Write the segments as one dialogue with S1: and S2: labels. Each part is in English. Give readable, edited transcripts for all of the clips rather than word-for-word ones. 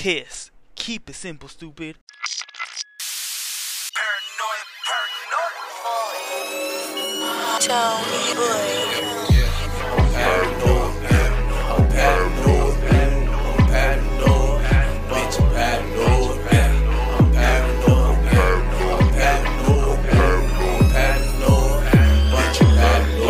S1: kiss. Keep it simple, stupid.
S2: Tony boy.
S3: I'm paranoid, I'm paranoid, I'm paranoid, bitch, I'm paranoid, I'm paranoid, I'm paranoid, I'm paranoid, bitch, I'm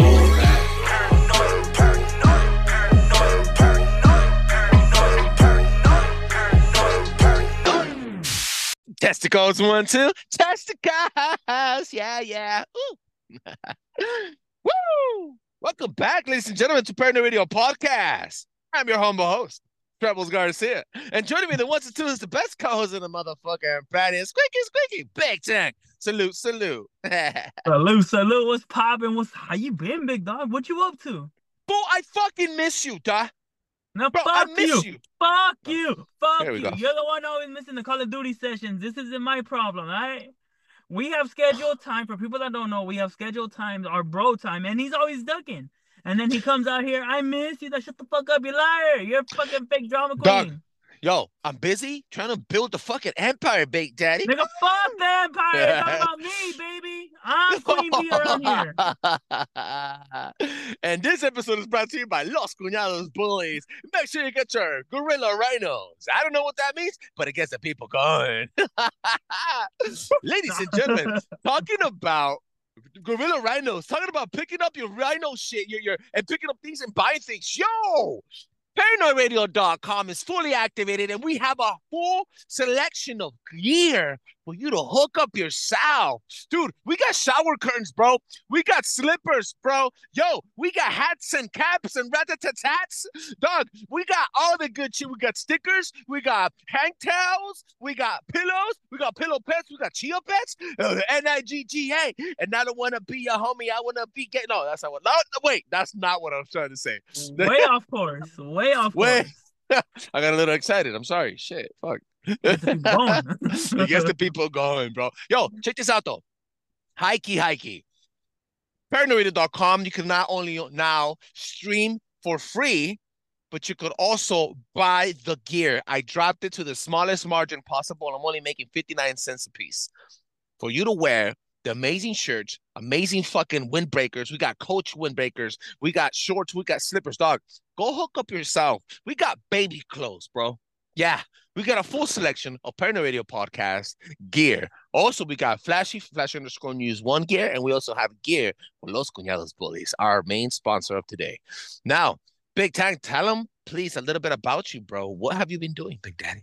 S3: paranoid.
S4: Testicles 1, 2. Testicles. Yeah. Ooh. Woo! Welcome back, ladies and gentlemen, to Paranoid Radio Podcast. I'm your humble host, Trebles Garcia. And joining me the once and two is the best co-host in the motherfucker planet, Squeaky, Big Tank. Salute.
S5: Salute. What's poppin'? How you been, big dog? What you up to?
S4: Bro, I fucking miss you, dog.
S5: No,
S4: bro,
S5: fuck
S4: I miss you.
S5: Fuck you.
S4: Here we go.
S5: You're the one always missing the Call of Duty sessions. This isn't my problem, all right? We have scheduled time. For people that don't know, we have scheduled times, our bro time, and he's always ducking. And then he comes out here, I miss you. Shut the fuck up, you liar. You're a fucking fake drama queen.
S4: Dog, yo, I'm busy trying to build the fucking empire, Big Daddy.
S5: Nigga, fuck the empire. It's all about me, baby. I'm Queen Bee around here.
S4: And this episode is brought to you by Los Cuñados Bullies. Make sure you get your gorilla rhinos. I don't know what that means, but it gets the people going. Ladies and gentlemen, talking about gorilla rhinos, talking about picking up your rhino shit, and picking up things and buying things. Yo! ParanoidRadio.com is fully activated, and we have a full selection of gear for you to hook up yourself. Dude, we got shower curtains, bro. We got slippers, bro. Yo, we got hats and caps and rat-a-tat-tats. Dog, we got all the good shit. We got stickers. We got hang towels. We got pillows. We got pillow pets. We got chia pets. N-I-G-G-A. And I don't want to be your homie. I want to be gay. No, that's not what. No, wait, that's not what I was trying to say.
S5: Way off course.
S4: I got a little excited. I'm sorry. Shit. Fuck.
S5: It
S4: gets the people going, bro. Yo, check this out, though. Hikey. ParanoidRadio.com. You can not only now stream for free, but you could also buy the gear. I dropped it to the smallest margin possible. I'm only making 59 cents a piece for you to wear the amazing shirts, amazing fucking windbreakers. We got Coach windbreakers. We got shorts. We got slippers, dog. Go hook up yourself. We got baby clothes, bro. Yeah, we got a full selection of Paranoid Radio Podcast gear. Also, we got Flash_News1 gear, and we also have gear for Los Cuñados Bullies, our main sponsor of today. Now, Big Tank, tell them, please, a little bit about you, bro. What have you been doing, Big Daddy?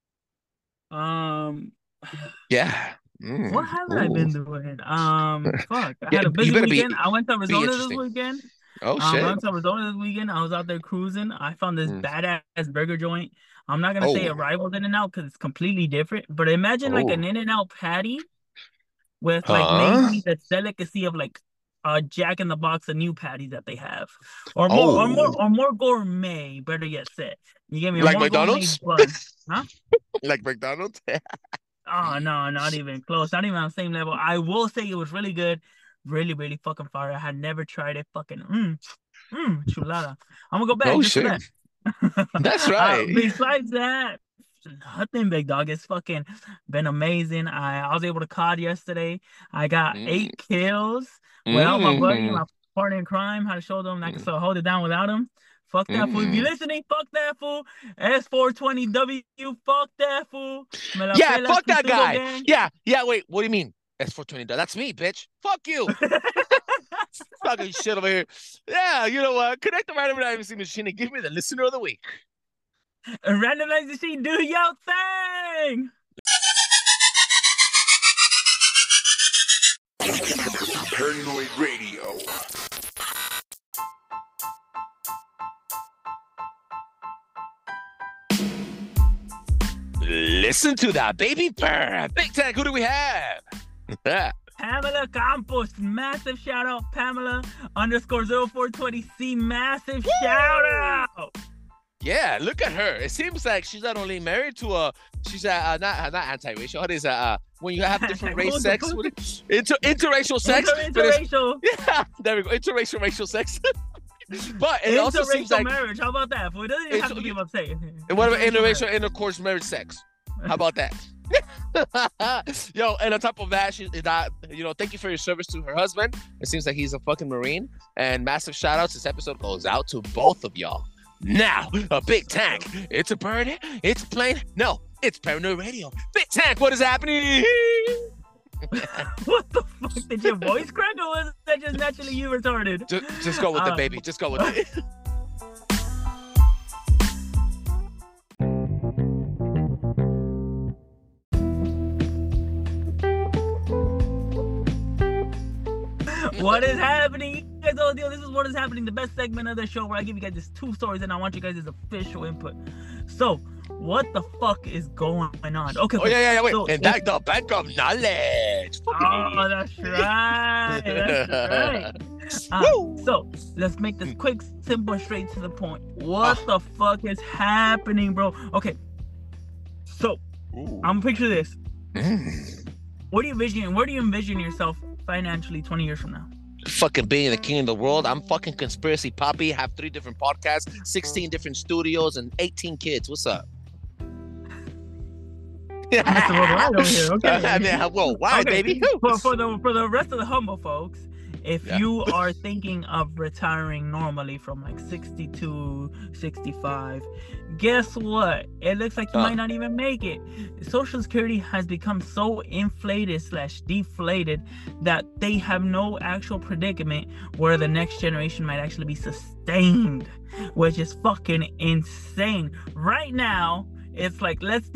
S4: Yeah.
S5: What have I been doing? Fuck. I had a busy weekend. I went to Arizona this weekend.
S4: Oh, shit.
S5: I went to Arizona this weekend. I was out there cruising. I found this badass burger joint. I'm not going to say it rivals In-N-Out because it's completely different. But imagine like an In-N-Out patty with like maybe the delicacy of like a Jack in the Box, a new patty that they have. Or more gourmet, better yet said. You give me a
S4: like
S5: more
S4: McDonald's?
S5: Bun. Huh?
S4: Like McDonald's?
S5: Oh, no, not even close. Not even on the same level. I will say it was really good. Really, really fucking fire. I had never tried it. Fucking, chulada. I'm going to go back.
S4: Oh, shit. That's right.
S5: Besides that, nothing, big dog. It's fucking been amazing. I was able to COD yesterday. I got 8 kills without my buddy, my partner in crime. Had to show them I can still hold it down without him. Fuck that fool. If you're listening, fuck that fool. S420W, fuck that fool.
S4: Yeah, fuck that guy. Gang. Yeah, wait, what do you mean? S420W? That's me, bitch. Fuck you. Fucking shit over here. Yeah, you know what? Connect the randomizing machine and give me the listener of the week.
S5: Randomize machine, do your thing.
S3: Paranoid Radio.
S4: Listen to that, baby bird. Big Tank, who do we have?
S5: Pamela Campos, massive shout out. Pamela _0420C, massive shout out.
S4: Yeah, look at her. It seems like she's not only married to she's not anti-racial. What is when you have different race sex? Interracial sex.
S5: Interracial.
S4: Yeah, there we go. Interracial racial sex. But it also seems like
S5: marriage. How about that? It doesn't even have to be about sex.
S4: And what about interracial intercourse marriage sex? How about that? Yo, and on top of that, thank you for your service to her husband. It seems like he's a fucking Marine. And massive shout outs. This episode goes out to both of y'all. Now, a big tank. It's a bird. It's a plane. No, it's Paranoid Radio. Big tank, what is happening?
S5: What the fuck? Did your voice crack, or was that just naturally you retarded?
S4: Just go with it, baby. Just go with it.
S5: What is happening? You guys all deal. This is What Is Happening, the best segment of the show where I give you guys just 2 stories and I want you guys' official input. So, what the fuck is going on? Okay.
S4: Oh, yeah. Wait. So, and back the bank of knowledge.
S5: Oh, that's right. That's right. So, let's make this quick, simple, straight to the point. What the fuck is happening, bro? Okay. So, I'm gonna picture this. Where do you envision yourself financially 20 years from now?
S4: Fucking being the king of the world. I'm fucking conspiracy poppy. Have 3 different podcasts, 16 different studios, and 18 kids. What's up?
S5: That's a little right over here. Okay.
S4: I mean, whoa, why, okay. Baby?
S5: For the rest of the humble folks, if you are thinking of retiring normally from like 62, 65, guess what? It looks like you might not even make it. Social Security has become so inflated/deflated that they have no actual predicament where the next generation might actually be sustained, which is fucking insane. Right now, it's like, let's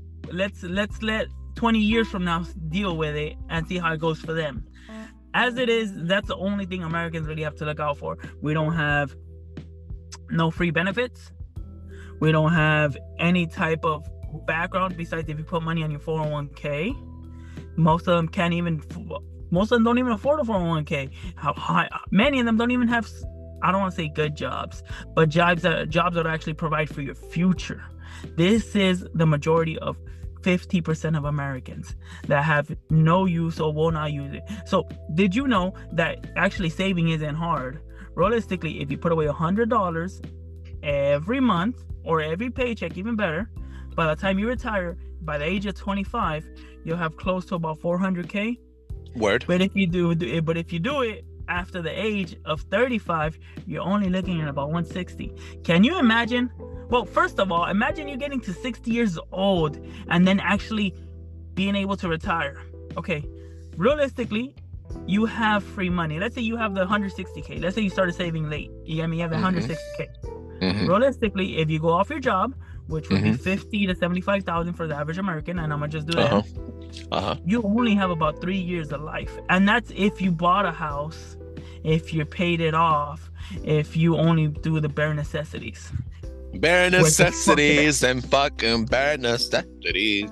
S5: let 20 years from now deal with it and see how it goes for them. As it is, that's the only thing Americans really have to look out for. We don't have no free benefits. We don't have any type of background besides if you put money on your 401k. Most of them don't even afford a 401k. Many of them don't even have, I don't want to say good jobs, but jobs that actually provide for your future. This is the majority of 50% of Americans that have no use or will not use it. So did you know that actually saving isn't hard? Realistically, if you put away $100 every month or every paycheck, even better, by the time you retire, by the age of 25, you'll have close to about 400K.
S4: Word.
S5: But if you do it after the age of 35, you're only looking at about 160. Can you imagine? Well, first of all, imagine you getting to 60 years old and then actually being able to retire. Okay, realistically, you have free money. Let's say you have the 160K. Let's say you started saving late. You have the 160K. Mm-hmm. Realistically, if you go off your job, which would be 50 to 75,000 for the average American, and I'm gonna just do that. You only have about 3 years of life, and that's if you bought a house, if you paid it off, if you only do the bare necessities.
S4: Bare necessities and fucking bare necessities.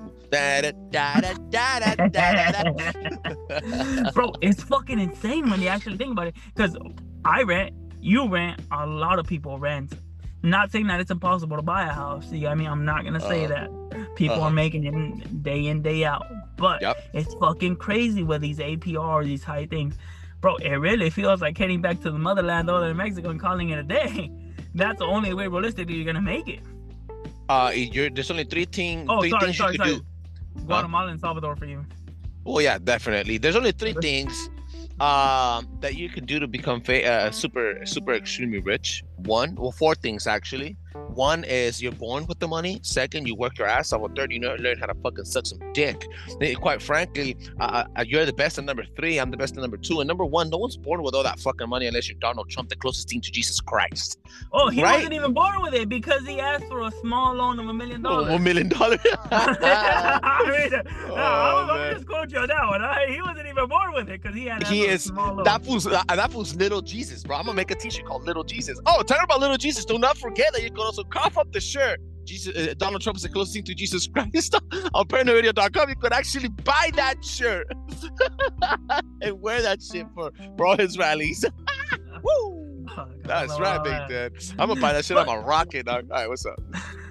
S5: Bro, it's fucking insane when you actually think about it. Because I rent, you rent, a lot of people rent. Not saying that it's impossible to buy a house. You know what I mean? I'm not gonna say that. People are making it day in, day out. But it's fucking crazy with these APR, these high things. Bro, it really feels like heading back to the motherland over in Mexico and calling it a day. That's the only way realistically you're gonna make it.
S4: There's only three things
S5: sorry.
S4: you can do.
S5: Guatemala and Salvador for you.
S4: Oh yeah, definitely. There's only 3 things that you can do to become super extremely rich. 4 things actually. 1 is you're born with the money. 2nd, you work your ass off. 3rd, you learn how to fucking suck some dick. Quite frankly, you're the best at number 3. I'm the best at number 2. And number 1, no one's born with all that fucking money unless you're Donald Trump, the closest thing to Jesus Christ.
S5: Oh, he wasn't even born with it because he asked for a small loan of $1 million.
S4: $1 million.
S5: I'm just quote you on that one. He wasn't even born with it because he had a small loan.
S4: That fool's Little Jesus, bro. I'm gonna make a t-shirt called Little Jesus. Oh, talking about Little Jesus, do not forget that you can also cough up the shirt. Jesus, Donald Trump is the closest thing to Jesus Christ. On ParanoidRadio.com, you could actually buy that shirt and wear that shit for all his rallies. Woo! That's right, Big Dad. I'm gonna buy that shit on my rocket, dog. All right, what's up?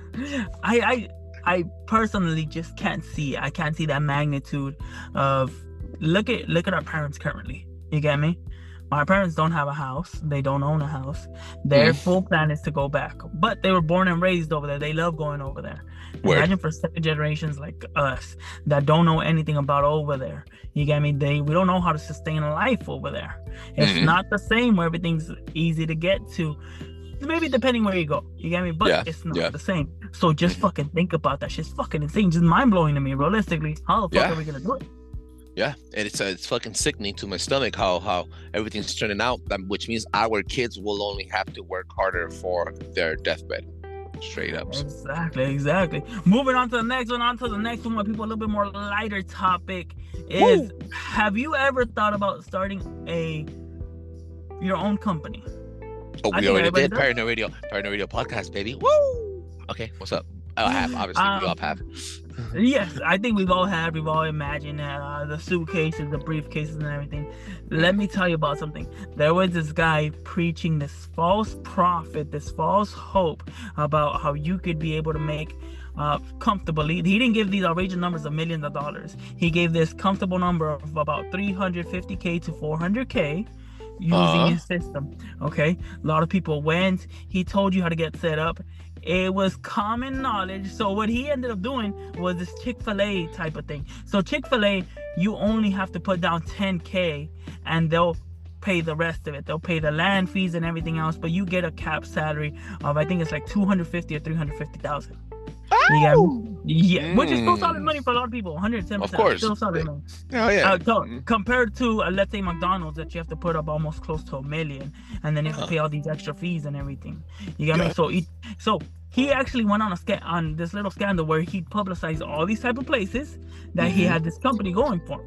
S5: I personally just can't see. I can't see that magnitude of look at our parents currently. You get me? My parents don't have a house. They don't own a house. Their full plan is to go back. But they were born and raised over there. They love going over there.
S4: Word.
S5: Imagine for second generations like us that don't know anything about over there. You get me? We don't know how to sustain a life over there. It's not the same where everything's easy to get to. Maybe depending where you go. You get me? But it's not the same. So just fucking think about that. Shit's fucking insane. Just mind-blowing to me, realistically. How the fuck are we going to do it?
S4: Yeah, and it's fucking sickening to my stomach how everything's turning out, which means our kids will only have to work harder for their deathbed. Straight up.
S5: Exactly. Moving on to the next one. My people, a little bit more lighter topic is: have you ever thought about starting your own company?
S4: Oh, we already did. Paranoid Radio podcast, baby. Woo! Okay, what's up? I have, obviously. We all have.
S5: Yes, I think we've all imagined the suitcases, the briefcases, and everything. Let me tell you about something. There was this guy preaching this false prophet, this false hope about how you could be able to make comfortably. He didn't give these outrageous numbers of millions of dollars. He gave this comfortable number of about $350K to $400K. Using his system. Okay, a lot of people went. He told you how to get set up. It was common knowledge. So what he ended up doing was this Chick-fil-A type of thing. So Chick-fil-A, you only have to put down $10K and they'll pay the rest of it. They'll pay the land fees and everything else, but you get a cap salary of, I think it's like $250,000 or $350,000. Yeah, which is still solid money for a lot of people. 110%.
S4: Of course.
S5: Still solid money.
S4: Oh yeah.
S5: So compared to let's say McDonald's, that you have to put up almost close to $1 million, and then you have to pay all these extra fees and everything. You get me? So he actually went on this little scandal where he publicized all these type of places that he had this company going for.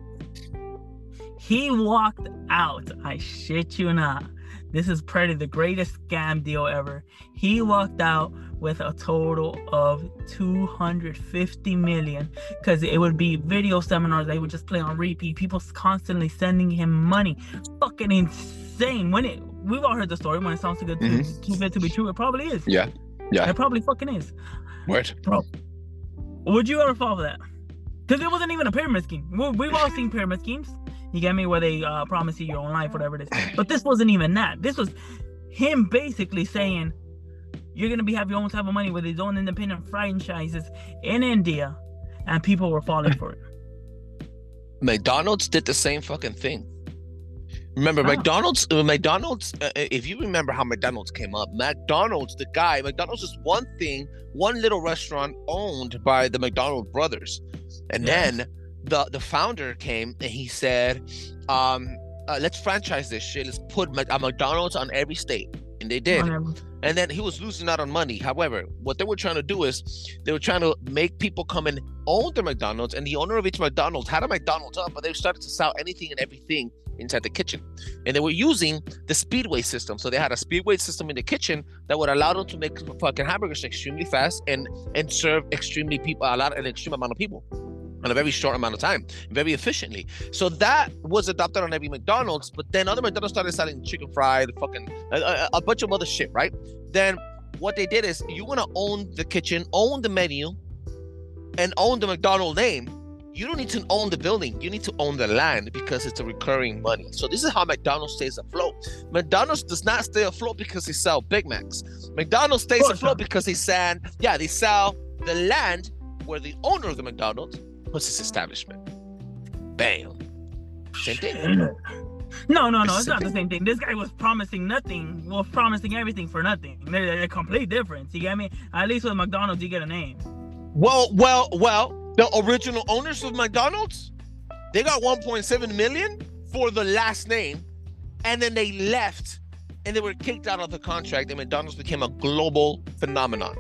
S5: He walked out. I shit you not. This is probably the greatest scam deal ever. He walked out with a total of $250 million because it would be video seminars they would just play on repeat. People constantly sending him money. Fucking insane. We've all heard the story. When it sounds too good to be true, it probably is.
S4: Yeah.
S5: It probably fucking is.
S4: What?
S5: Bro, would you ever fall for that? Because it wasn't even a pyramid scheme. We've all seen pyramid schemes. You get me? Where they promise you your own life, whatever it is. But this wasn't even that. This was him basically saying, you're going to have your own type of money with his own independent franchises in India. And people were falling for it.
S4: McDonald's did the same fucking thing. Remember, McDonald's, if you remember how McDonald's came up, McDonald's is one little restaurant owned by the McDonald brothers. And then the founder came and he said, let's franchise this shit. Let's put a McDonald's on every state. And they did. And then he was losing out on money. However, what they were trying to do is they were trying to make people come and own the McDonald's. And the owner of each McDonald's had a McDonald's up, but they started to sell anything and everything inside the kitchen. And they were using the Speedway system. So they had a Speedway system in the kitchen that would allow them to make fucking hamburgers extremely fast and serve an extreme amount of people in a very short amount of time, very efficiently. So that was adopted on every McDonald's, but then other McDonald's started selling chicken fried, fucking a bunch of other shit, right? Then what they did is, you want to own the kitchen, own the menu, and own the McDonald's name. You don't need to own the building. You need to own the land because it's a recurring money. So this is how McDonald's stays afloat. McDonald's does not stay afloat because they sell Big Macs. McDonald's stays afloat because they sell the land where the owner of the McDonald's puts his establishment. Bam. Same thing.
S5: No, it's not the same thing. This guy was promising nothing, was promising everything for nothing. They're a complete difference. You get me? At least with McDonald's, you get a name.
S4: Well, the original owners of McDonald's, they got 1.7 million for the last name, and then they left, and they were kicked out of the contract, and McDonald's became a global phenomenon.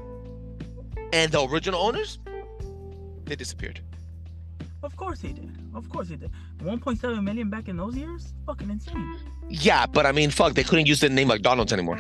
S4: And the original owners, they disappeared.
S5: Of course he did. 1.7 million back in those years? Fucking insane.
S4: Yeah, but I mean, fuck, they couldn't use the name McDonald's anymore.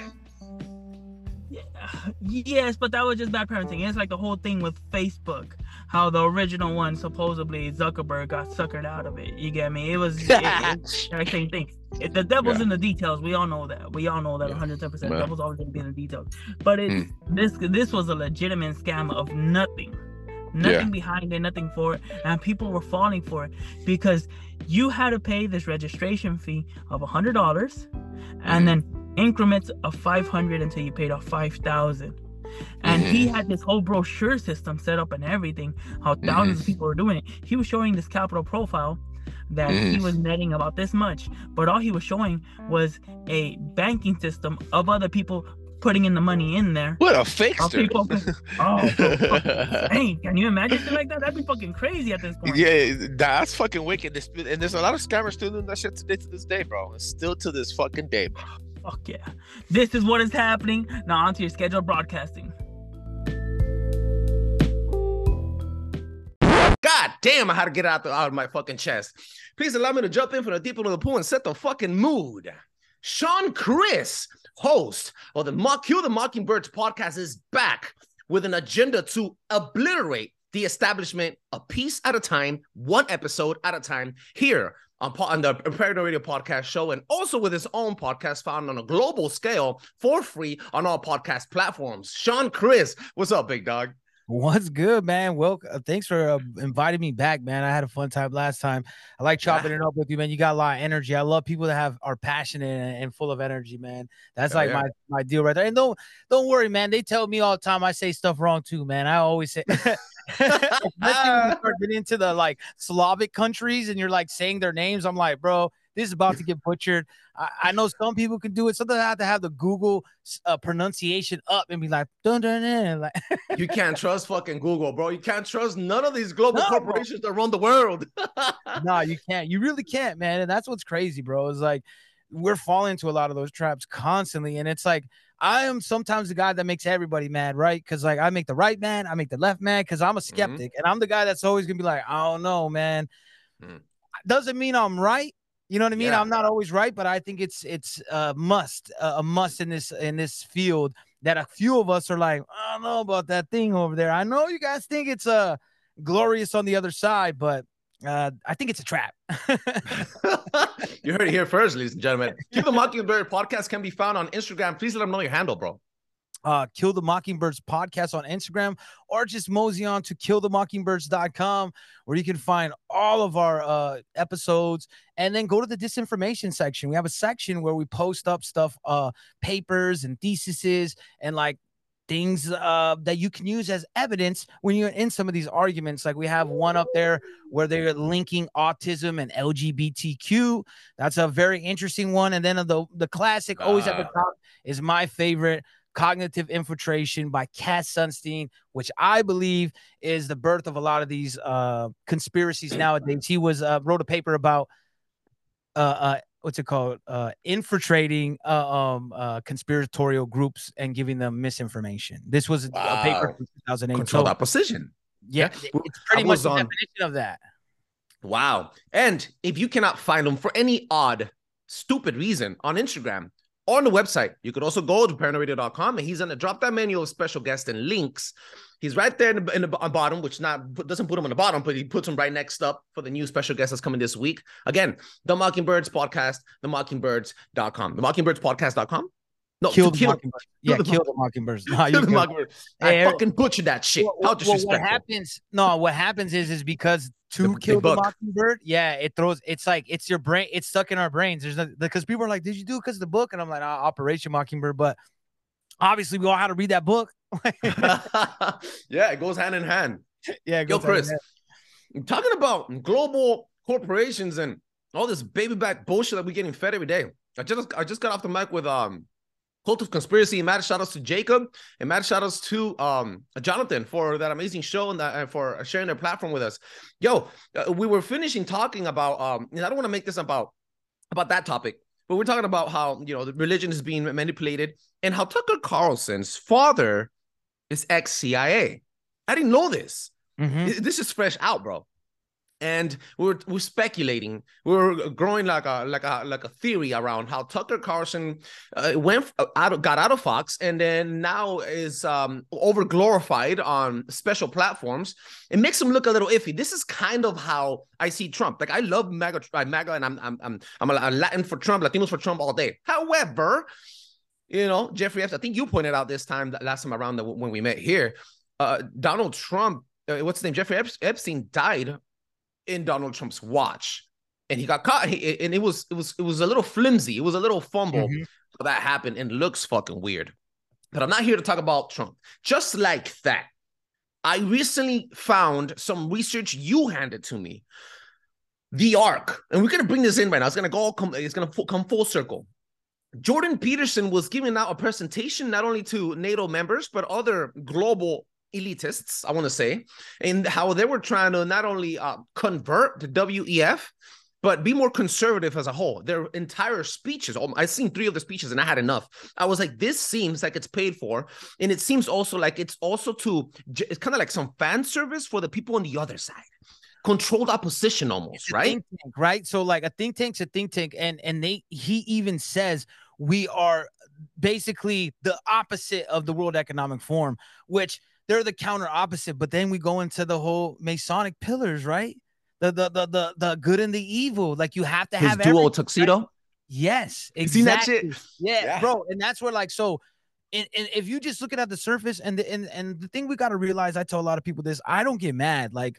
S5: Yes, but that was just bad parenting. It's like the whole thing with Facebook, how the original one, supposedly Zuckerberg, got suckered out of it. You get me? It was the same thing. The devil's in the details. We all know that. 110%. The devil's always going to be in the details. But this was a legitimate scam of nothing. nothing behind it, nothing for it, and people were falling for it because you had to pay this registration fee of $100 and then increments of $500 until you paid off $5,000. And he had this whole brochure system set up and everything, how thousands of people were doing it. He was showing this capital profile that he was netting about this much, but all he was showing was a banking system of other people putting in the money in there.
S4: What a fakester.
S5: Hey, can you imagine something like that? That'd be fucking crazy at this point.
S4: Yeah, that's fucking wicked. And there's a lot of scammers still doing that shit to this day, bro. It's still to this fucking day.
S5: Fuck yeah. This is what is happening. Now on to your scheduled broadcasting.
S2: God damn, I had to get it out of my fucking chest. Please allow me to jump in from the deep end of the pool and set the fucking mood. Sean Chris, host of the Kill the Mockingbirds podcast, is back with an agenda to obliterate the establishment a piece at a time, one episode at a time, here on the Paranoid Radio podcast show, and also with his own podcast found on a global scale for free on all podcast platforms. Sean Chris, what's up, big dog?
S6: What's good, man? Welcome. Thanks for inviting me back, man. I had a fun time last time. I like chopping it up with you, man. You got a lot of energy. I love people that are passionate and full of energy, man. That's my deal right there. And don't worry, man. They tell me all the time I say stuff wrong too, man. I always say especially when you start getting into the like Slavic countries and you're like saying their names, I'm like, bro, this is about to get butchered. I know some people can do it. Sometimes I have to have the Google pronunciation up and be like, dun, dun, dun. Like
S2: you can't trust fucking Google, bro. You can't trust none of these global corporations that run the world.
S6: No, you can't. You really can't, man. And that's what's crazy, bro. It's like we're falling into a lot of those traps constantly. And it's like I am sometimes the guy that makes everybody mad, right? Because like I make the right man, I make the left mad because I'm a skeptic. And I'm the guy that's always going to be like, I don't know, man. Doesn't mean I'm right. You know what I mean? Yeah. I'm not always right, but I think it's a must in this field that a few of us are like, I don't know about that thing over there. I know you guys think it's glorious on the other side, but I think it's a trap.
S2: You heard it here first, ladies and gentlemen. Kill the Mockingbird podcast can be found on Instagram. Please let them know your handle, bro.
S6: Kill the Mockingbirds podcast on Instagram, or just mosey on to killthemockingbirds.com, where you can find all of our episodes, and then go to the disinformation section. We have a section where we post up stuff, papers and theses and like things that you can use as evidence when you're in some of these arguments. Like we have one up there where they're linking autism and LGBTQ. That's a very interesting one. And then the classic always at the top is my favorite, Cognitive Infiltration by Cass Sunstein, which I believe is the birth of a lot of these conspiracies nowadays. He wrote a paper about what's it called? Infiltrating conspiratorial groups and giving them misinformation. This was a paper from 2008.
S2: Controlled opposition.
S6: Yeah, it's pretty much the definition of that.
S2: Wow. And if you cannot find them for any odd, stupid reason on Instagram, on the website, you could also go to paranoidradio.com, and he's going to drop that menu of special guests and links. He's right there in the bottom, which doesn't put him on the bottom, but he puts him right next up for the new special guest that's coming this week. Again, The Mockingbirds Podcast, themockingbirds.com. Themockingbirds.podcast.com? No,
S6: Kill the Mockingbirds. Yeah, Kill the Mockingbirds. No,
S2: Kill the Mockingbirds. I fucking butchered that shit. How disrespectful.
S6: What happens is because to kill the mockingbird, it's like it's your brain, it's stuck in our brains. Because people are like, did you do it because of the book? And I'm like, Operation Mockingbird. But obviously we all had to read that book.
S2: Yeah, it goes hand in hand.
S6: Yeah,
S2: Yo, Chris, talking about global corporations and all this baby back bullshit that we're getting fed every day. I just got off the mic with Cult of Conspiracy, and mad shout outs to Jacob, and mad shout outs to Jonathan for that amazing show and for sharing their platform with us. Yo, we were finishing talking about and I don't want to make this about that topic, but we're talking about how, you know, the religion is being manipulated and how Tucker Carlson's father is ex-CIA. I didn't know this. This is fresh out, bro. And we're speculating. We're growing like a theory around how Tucker Carlson got out of Fox, and then now is over glorified on special platforms. It makes him look a little iffy. This is kind of how I see Trump. Like, I love MAGA, and I'm a Latin for Trump, Latinos for Trump all day. However, you know, Jeffrey Epstein, I think you pointed out last time around when we met here, Donald Trump what's his name? Jeffrey Epstein died in Donald Trump's watch, and he got caught. And it was a little flimsy. It was a little fumble that happened, and looks fucking weird. But I'm not here to talk about Trump. Just like that, I recently found some research you handed to me. The Ark, and we're gonna bring this in right now. It's gonna come full circle. Jordan Peterson was giving out a presentation not only to NATO members but other global elitists, I want to say, and how they were trying to not only convert the WEF, but be more conservative as a whole. Their entire speeches, I've seen 3 of the speeches and I had enough. I was like, this seems like it's paid for. And it seems also like it's kind of like some fan service for the people on the other side. Controlled opposition almost, right?
S6: Think tank, right? So like a think tank's a think tank. And he even says we are basically the opposite of the World Economic Forum, which they're the counter opposite. But then we go into the whole Masonic pillars, right? The good and the evil. Like you have to have
S2: his dual
S6: everything,
S2: tuxedo.
S6: right? Yes, exactly.
S2: You seen that shit?
S6: Yeah, bro. And that's where like so. And if you just looking at the surface, and the thing we got to realize, I tell a lot of people this, I don't get mad. Like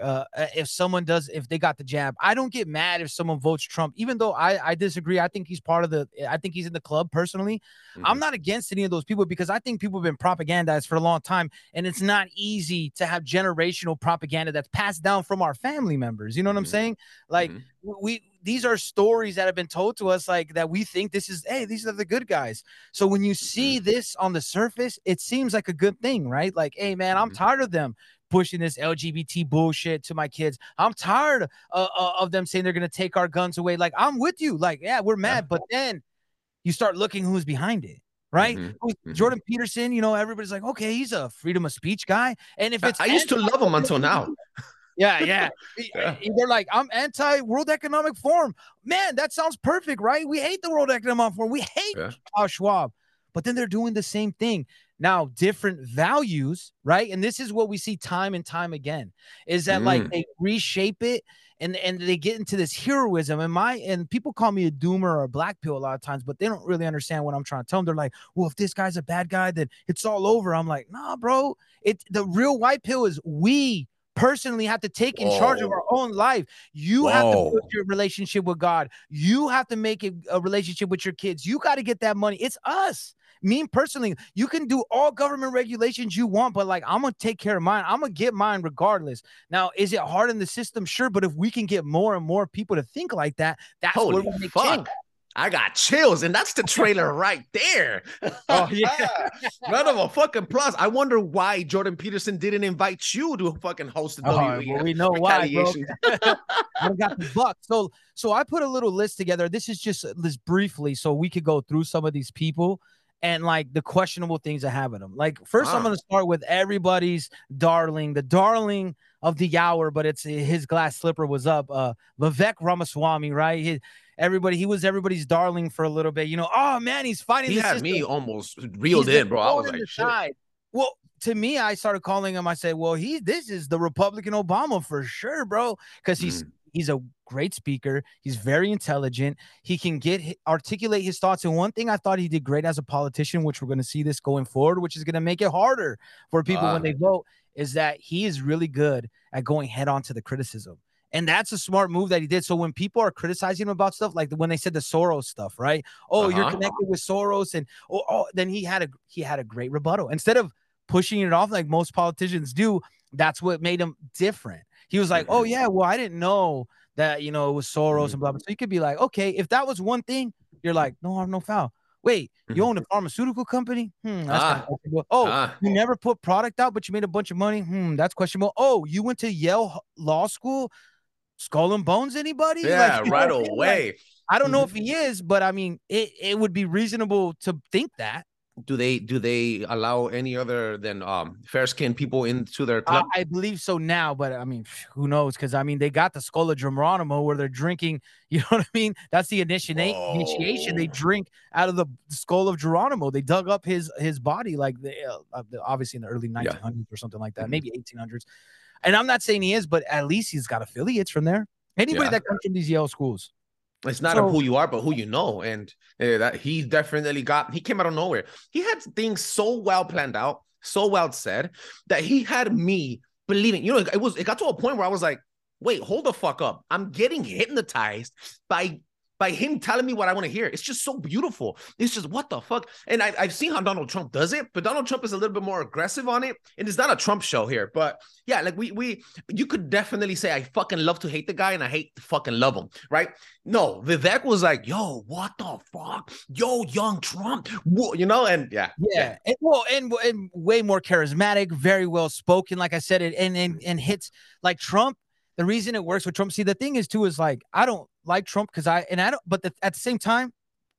S6: if they got the jab, I don't get mad if someone votes Trump, even though I disagree. I think he's I think he's in the club personally. I'm not against any of those people because I think people have been propagandized for a long time. And it's not easy to have generational propaganda that's passed down from our family members. You know what I'm saying? Like these are stories that have been told to us, like that we think these are the good guys. So when you see this on the surface, it seems like a good thing, right? Like, hey man, I'm tired of them pushing this LGBT bullshit to my kids. I'm tired of them saying they're going to take our guns away. Like, I'm with you. Like, yeah, we're mad. But then you start looking who's behind it, right? Jordan Peterson, you know, everybody's like, okay, he's a freedom of speech guy. And if it's
S2: I used to love him until now.
S6: Yeah. They're like, I'm anti-World Economic Forum. Man, that sounds perfect, right? We hate the World Economic Forum. We hate Klaus Schwab. But then they're doing the same thing. Now, different values, right? And this is what we see time and time again, is that like they reshape it and they get into this heroism. And people call me a doomer or a black pill a lot of times, but they don't really understand what I'm trying to tell them. They're like, well, if this guy's a bad guy, then it's all over. I'm like, nah, bro. The real white pill is we personally have to take in charge of our own life. You have to put your relationship with God. You have to make it a relationship with your kids. You got to get that money. It's us. Me personally, you can do all government regulations you want, but like, I'm going to take care of mine. I'm going to get mine regardless. Now, is it hard in the system? Sure. But if we can get more and more people to think like that, that's what we make change.
S2: I got chills, and that's the trailer right there.
S6: Oh, yeah.
S2: Round of a fucking applause. I wonder why Jordan Peterson didn't invite you to fucking host the WEF.
S6: Well, we know why, bro. I got the buck. So I put a little list together. This is just this briefly so we could go through some of these people and like the questionable things I have in them. Like first, I'm going to start with everybody's darling, the darling of the hour, but it's his glass slipper was up. Vivek Ramaswamy, right? He was everybody's darling for a little bit. You know, oh man, he's fighting.
S2: He
S6: the
S2: had
S6: system.
S2: me almost reeled in, bro. I was like, shit.
S6: Well, to me, I started calling him. I said, well, this is the Republican Obama for sure, bro, because he's a great speaker. He's very intelligent. He can articulate his thoughts. And one thing I thought he did great as a politician, which we're going to see this going forward, which is going to make it harder for people when they vote, is that he is really good at going head on to the criticism. And that's a smart move that he did. So when people are criticizing him about stuff, like when they said the Soros stuff, right? Oh, you're connected with Soros. And then he had a great rebuttal. Instead of pushing it off like most politicians do, that's what made him different. He was like, oh, yeah, well, I didn't know that, you know, it was Soros and blah, blah. So you could be like, okay, if that was one thing, you're like, no harm, no foul. Wait, you own a pharmaceutical company? That's kind of questionable. Oh, you never put product out, but you made a bunch of money? that's questionable. Oh, you went to Yale Law School? Skull and Bones, anybody?
S2: Yeah, like, right away.
S6: Like, I don't know if he is, but I mean, it would be reasonable to think that.
S2: Do they allow any other than fair-skinned people into their club?
S6: I believe so now, but I mean, who knows? Because I mean, they got the Skull of Geronimo where they're drinking. You know what I mean? That's the initiation. They drink out of the Skull of Geronimo. They dug up his body, like obviously in the early 1900s or something like that, maybe 1800s. And I'm not saying he is, but at least he's got affiliates from there. Anybody that comes from these Yale schools.
S2: It's not who you are, but who you know. And that he definitely he came out of nowhere. He had things so well planned out, so well said, that he had me believing. You know, it got to a point where I was like, wait, hold the fuck up. I'm getting hypnotized by him telling me what I want to hear. It's just so beautiful. It's just, what the fuck? And I've seen how Donald Trump does it, but Donald Trump is a little bit more aggressive on it. And it's not a Trump show here, but yeah, like you could definitely say I fucking love to hate the guy and I hate to fucking love him, right? No, Vivek was like, yo, what the fuck? Yo, young Trump, whoa, you know? And yeah.
S6: And way more charismatic, very well spoken, like I said, and hits like Trump. The reason it works with Trump, see, the thing is too, is like, I don't like Trump because at the same time,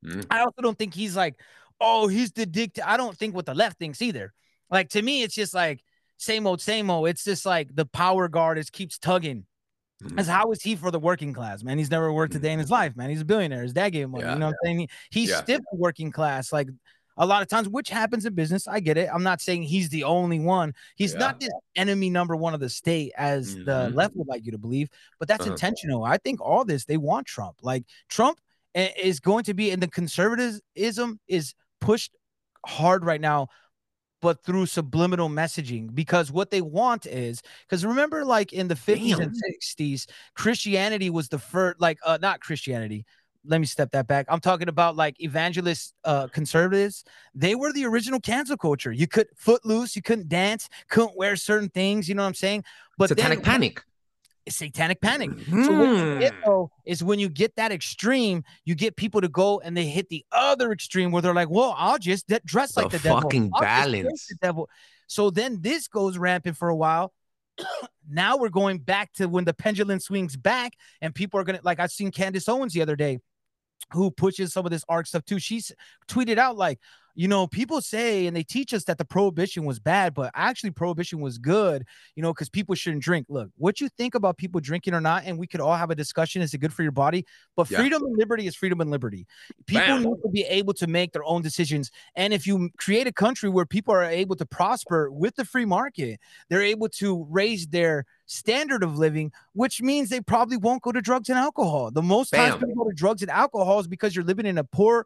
S6: I also don't think he's like, oh, he's the dictator. I don't think what the left thinks either. Like, to me, it's just like same old, same old. It's just like the power guard keeps tugging. As how is he for the working class, man? He's never worked a day in his life, man. He's a billionaire. His dad gave him money. You know what I'm saying? He's stiff working class. Like, a lot of times, which happens in business. I get it. I'm not saying he's the only one. He's not this enemy number one of the state as the left would like you to believe, but that's intentional. I think all this, they want Trump. Like, Trump is going to be, and the conservatism is pushed hard right now, but through subliminal messaging, because what they want is, because remember, like in the 50s and 60s, Christianity was the first, like, not Christianity. Let me step that back. I'm talking about like evangelist conservatives. They were the original cancel culture. You could footloose, you couldn't dance, couldn't wear certain things. You know what I'm saying? But
S2: satanic panic.
S6: Satanic panic. So what you get, though, is when you get that extreme, you get people to go and they hit the other extreme where they're like, well, I'll just dress like the devil.
S2: Fucking balance.
S6: The devil. So then this goes rampant for a while. Now we're going back to when the pendulum swings back and people are going to, like, I've seen Candace Owens the other day, who pushes some of this ARC stuff too. She's tweeted out like, you know, people say, and they teach us that the prohibition was bad, but actually prohibition was good, you know, because people shouldn't drink. Look, what you think about people drinking or not, and we could all have a discussion, is it good for your body? But freedom and liberty is freedom and liberty. People need to be able to make their own decisions. And if you create a country where people are able to prosper with the free market, they're able to raise their standard of living, which means they probably won't go to drugs and alcohol. The most times people go to drugs and alcohol is because you're living in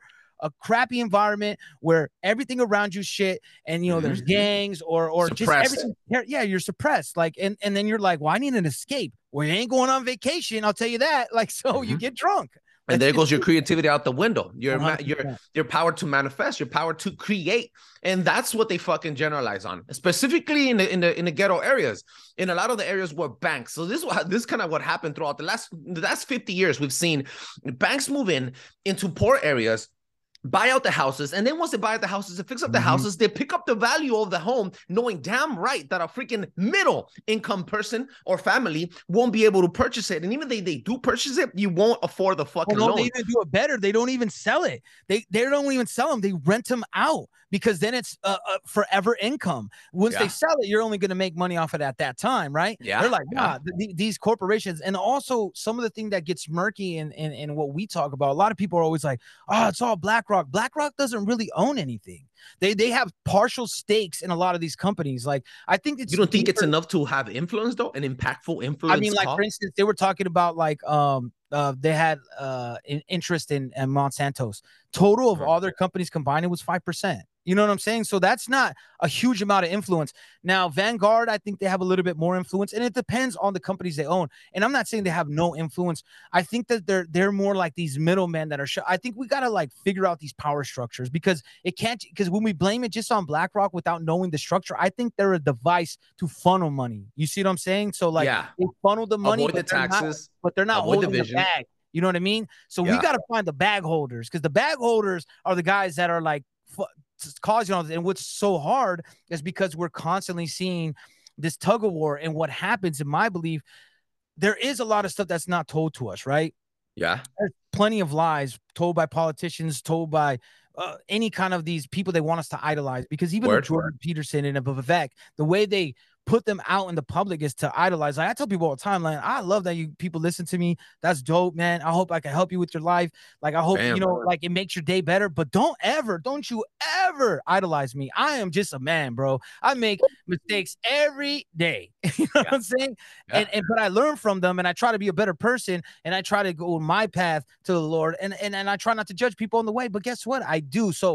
S6: a crappy environment where everything around you shit, and you know there's gangs or just everything. Yeah, you're suppressed. Like, and then you're like, well, I need an escape. Well, you ain't going on vacation, I'll tell you that. Like, so you get drunk.
S2: And there goes your creativity out the window. Your power to manifest, your power to create, and that's what they fucking generalize on, specifically in the ghetto areas, in a lot of the areas where banks. So this is kind of what happened throughout the last 50 years. We've seen banks move into poor areas, buy out the houses, and then once they buy out the houses and fix up the houses, they pick up the value of the home, knowing damn right that a freaking middle income person or family won't be able to purchase it. And even if they do purchase it, you won't afford the fucking loan.
S6: They even do it better. They don't even sell it. They don't even sell them. They rent them out, because then it's forever income. Once they sell it, you're only going to make money off it at that time, right? They're like, nah, these corporations. And also some of the thing that gets murky in what we talk about, a lot of people are always like, oh, it's all BlackRock. BlackRock doesn't really own anything. They have partial stakes in a lot of these companies. Like, I think it's,
S2: you don't think it's enough to have influence, though, an impactful influence?
S6: I mean, like, for instance, they were talking about like they had interest in Monsanto's. Total of all their companies combined, it was 5%. You know what I'm saying? So that's not a huge amount of influence. Now, Vanguard, I think they have a little bit more influence, and it depends on the companies they own. And I'm not saying they have no influence. I think that they're more like these middlemen that are. I think we gotta like figure out these power structures, because it can't. Because when we blame it just on BlackRock without knowing the structure, I think they're a device to funnel money. You see what I'm saying? So like, they funnel the money,
S2: avoid the taxes,
S6: but they're not holding the bag. You know what I mean? So we got to find the bag holders, because the bag holders are the guys that are like causing all this. And what's so hard is because we're constantly seeing this tug of war. And what happens, in my belief, there is a lot of stuff that's not told to us, right?
S2: Yeah.
S6: There's plenty of lies told by politicians, told by any kind of these people they want us to idolize, because even Jordan Peterson and Vivek, the way they put them out in the public is to idolize. Like, I tell people all the time, like, I love that you people listen to me. That's dope, man. I hope I can help you with your life. Like, I hope, you know, like, it makes your day better, but don't you ever idolize me. I am just a man, bro. I make mistakes every day. You know what I'm saying? And but I learn from them, and I try to be a better person, and I try to go my path to the Lord, and I try not to judge people on the way, but guess what? I do. So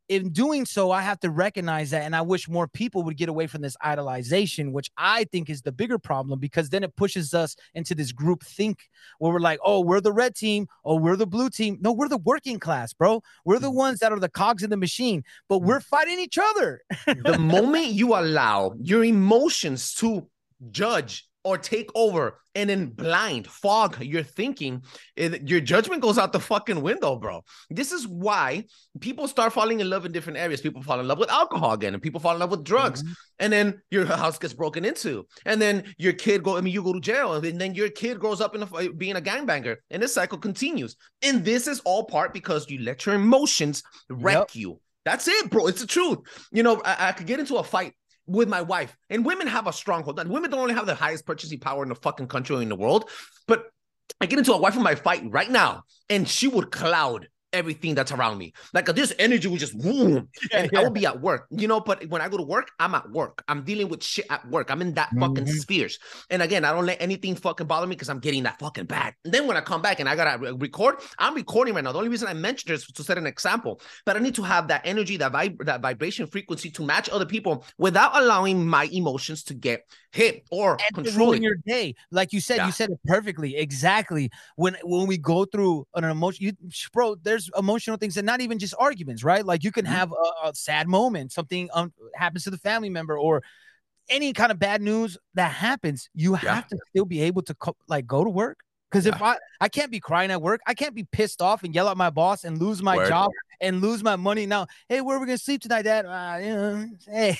S6: in doing so, I have to recognize that, and I wish more people would get away from this idolization, which I think is the bigger problem, because then it pushes us into this group think where we're like, oh, we're the red team, oh, we're the blue team. No, we're the working class, bro. We're the ones that are the cogs in the machine, but we're fighting each other.
S2: The moment you allow your emotions to judge or take over and then blind fog your thinking, your judgment goes out the fucking window, bro. This is why people start falling in love in different areas. People fall in love with alcohol again, and people fall in love with drugs. And then your house gets broken into, and then your kid you go to jail, and then your kid grows up being a gangbanger, and this cycle continues. And this is all part because you let your emotions wreck you. That's it, bro. It's the truth. You know, I could get into a fight with my wife, and women have a stronghold. And women don't only have the highest purchasing power in the fucking country or in the world, but I get into a wife with my fight right now, and she would cloud everything that's around me. Like this energy would just boom, and I will be at work, you know, but when I go to work, I'm at work. I'm dealing with shit at work. I'm in that fucking spheres. And again, I don't let anything fucking bother me because I'm getting that fucking bad. And then when I come back and I gotta record, I'm recording right now. The only reason I mentioned this is to set an example, but I need to have that energy, that vibration frequency to match other people without allowing my emotions to get hit or controlling
S6: your day. Like you said, you said it perfectly. Exactly. When we go through an emotion, bro, there's emotional things, and not even just arguments, right? Like you can have a sad moment, something happens to the family member, or any kind of bad news that happens. You have to still be able to go to work. Because if I can't be crying at work, I can't be pissed off and yell at my boss and lose my job and lose my money. Now, hey, where are we gonna sleep tonight, Dad? Hey,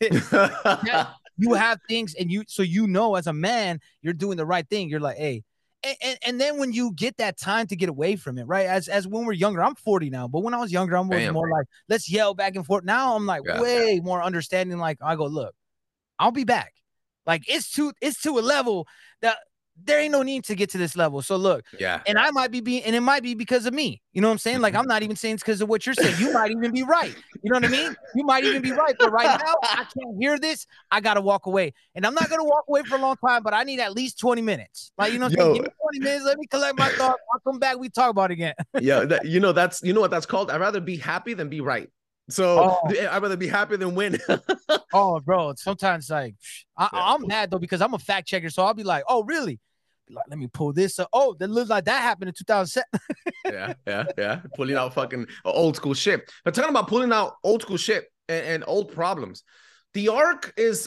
S6: you have things, and you know, as a man, you're doing the right thing. You're like, hey. And then when you get that time to get away from it, right? As when we're younger, I'm 40 now, but when I was younger, I'm more like, let's yell back and forth. Now I'm like way more understanding. Like I go, look, I'll be back. Like it's to a level that there ain't no need to get to this level. So look, and I might be and it might be because of me. You know what I'm saying? Like I'm not even saying it's because of what you're saying. You might even be right. You know what I mean? You might even be right. But right now, I can't hear this. I gotta walk away, and I'm not gonna walk away for a long time. But I need at least 20 minutes. Like you know, what I'm saying? Give me 20 minutes. Let me collect my thoughts. I'll come back. We talk about it again.
S2: You know what that's called. I'd rather be happy than be right. So I'd rather be happy than win.
S6: Oh, bro. Sometimes like I'm mad though because I'm a fact checker. So I'll be like, oh, really? Like, let me pull this up. Oh, that looks like that happened in 2007.
S2: yeah. Pulling out fucking old school shit. But talking about pulling out old school shit and old problems, the ARC is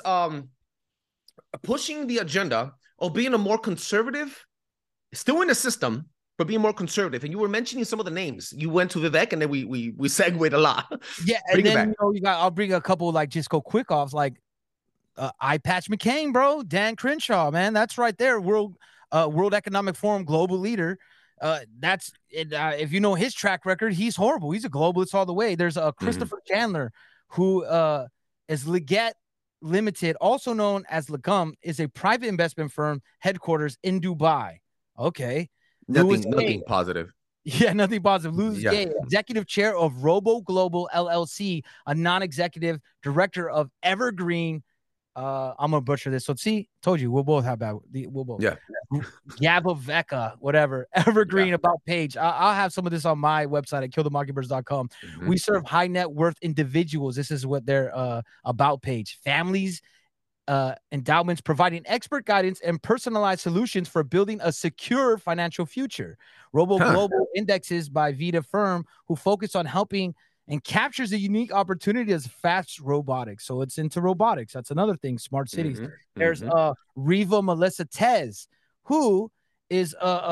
S2: pushing the agenda of being a more conservative, still in the system, but being more conservative. And you were mentioning some of the names. You went to Vivek, and then we segued a lot.
S6: Yeah, and then I'll bring a couple like just go quick offs like Eye Patch McCain, bro, Dan Crenshaw, man, that's right there. World Economic Forum global leader. That's it. If you know his track record, he's horrible. He's a globalist all the way. There's a Christopher Chandler who is Leggett Limited, also known as Legum, is a private investment firm headquarters in Dubai. Okay.
S2: Nothing positive.
S6: Yeah, nothing positive. Louis Gay, executive chair of Robo Global LLC, a non-executive director of Evergreen. I'm gonna butcher this. So see, told you we'll both have bad. We'll both. Yeah. Yabaveka, whatever. Evergreen about page. I'll have some of this on my website at killthemockingbirds.com. We serve high net worth individuals. This is what their about page. Families, endowments, providing expert guidance and personalized solutions for building a secure financial future. Robo Global indexes by Vita firm who focus on helping and captures a unique opportunity as fast robotics. So it's into robotics. That's another thing. Smart cities. There's Riva Melissa Tez, who is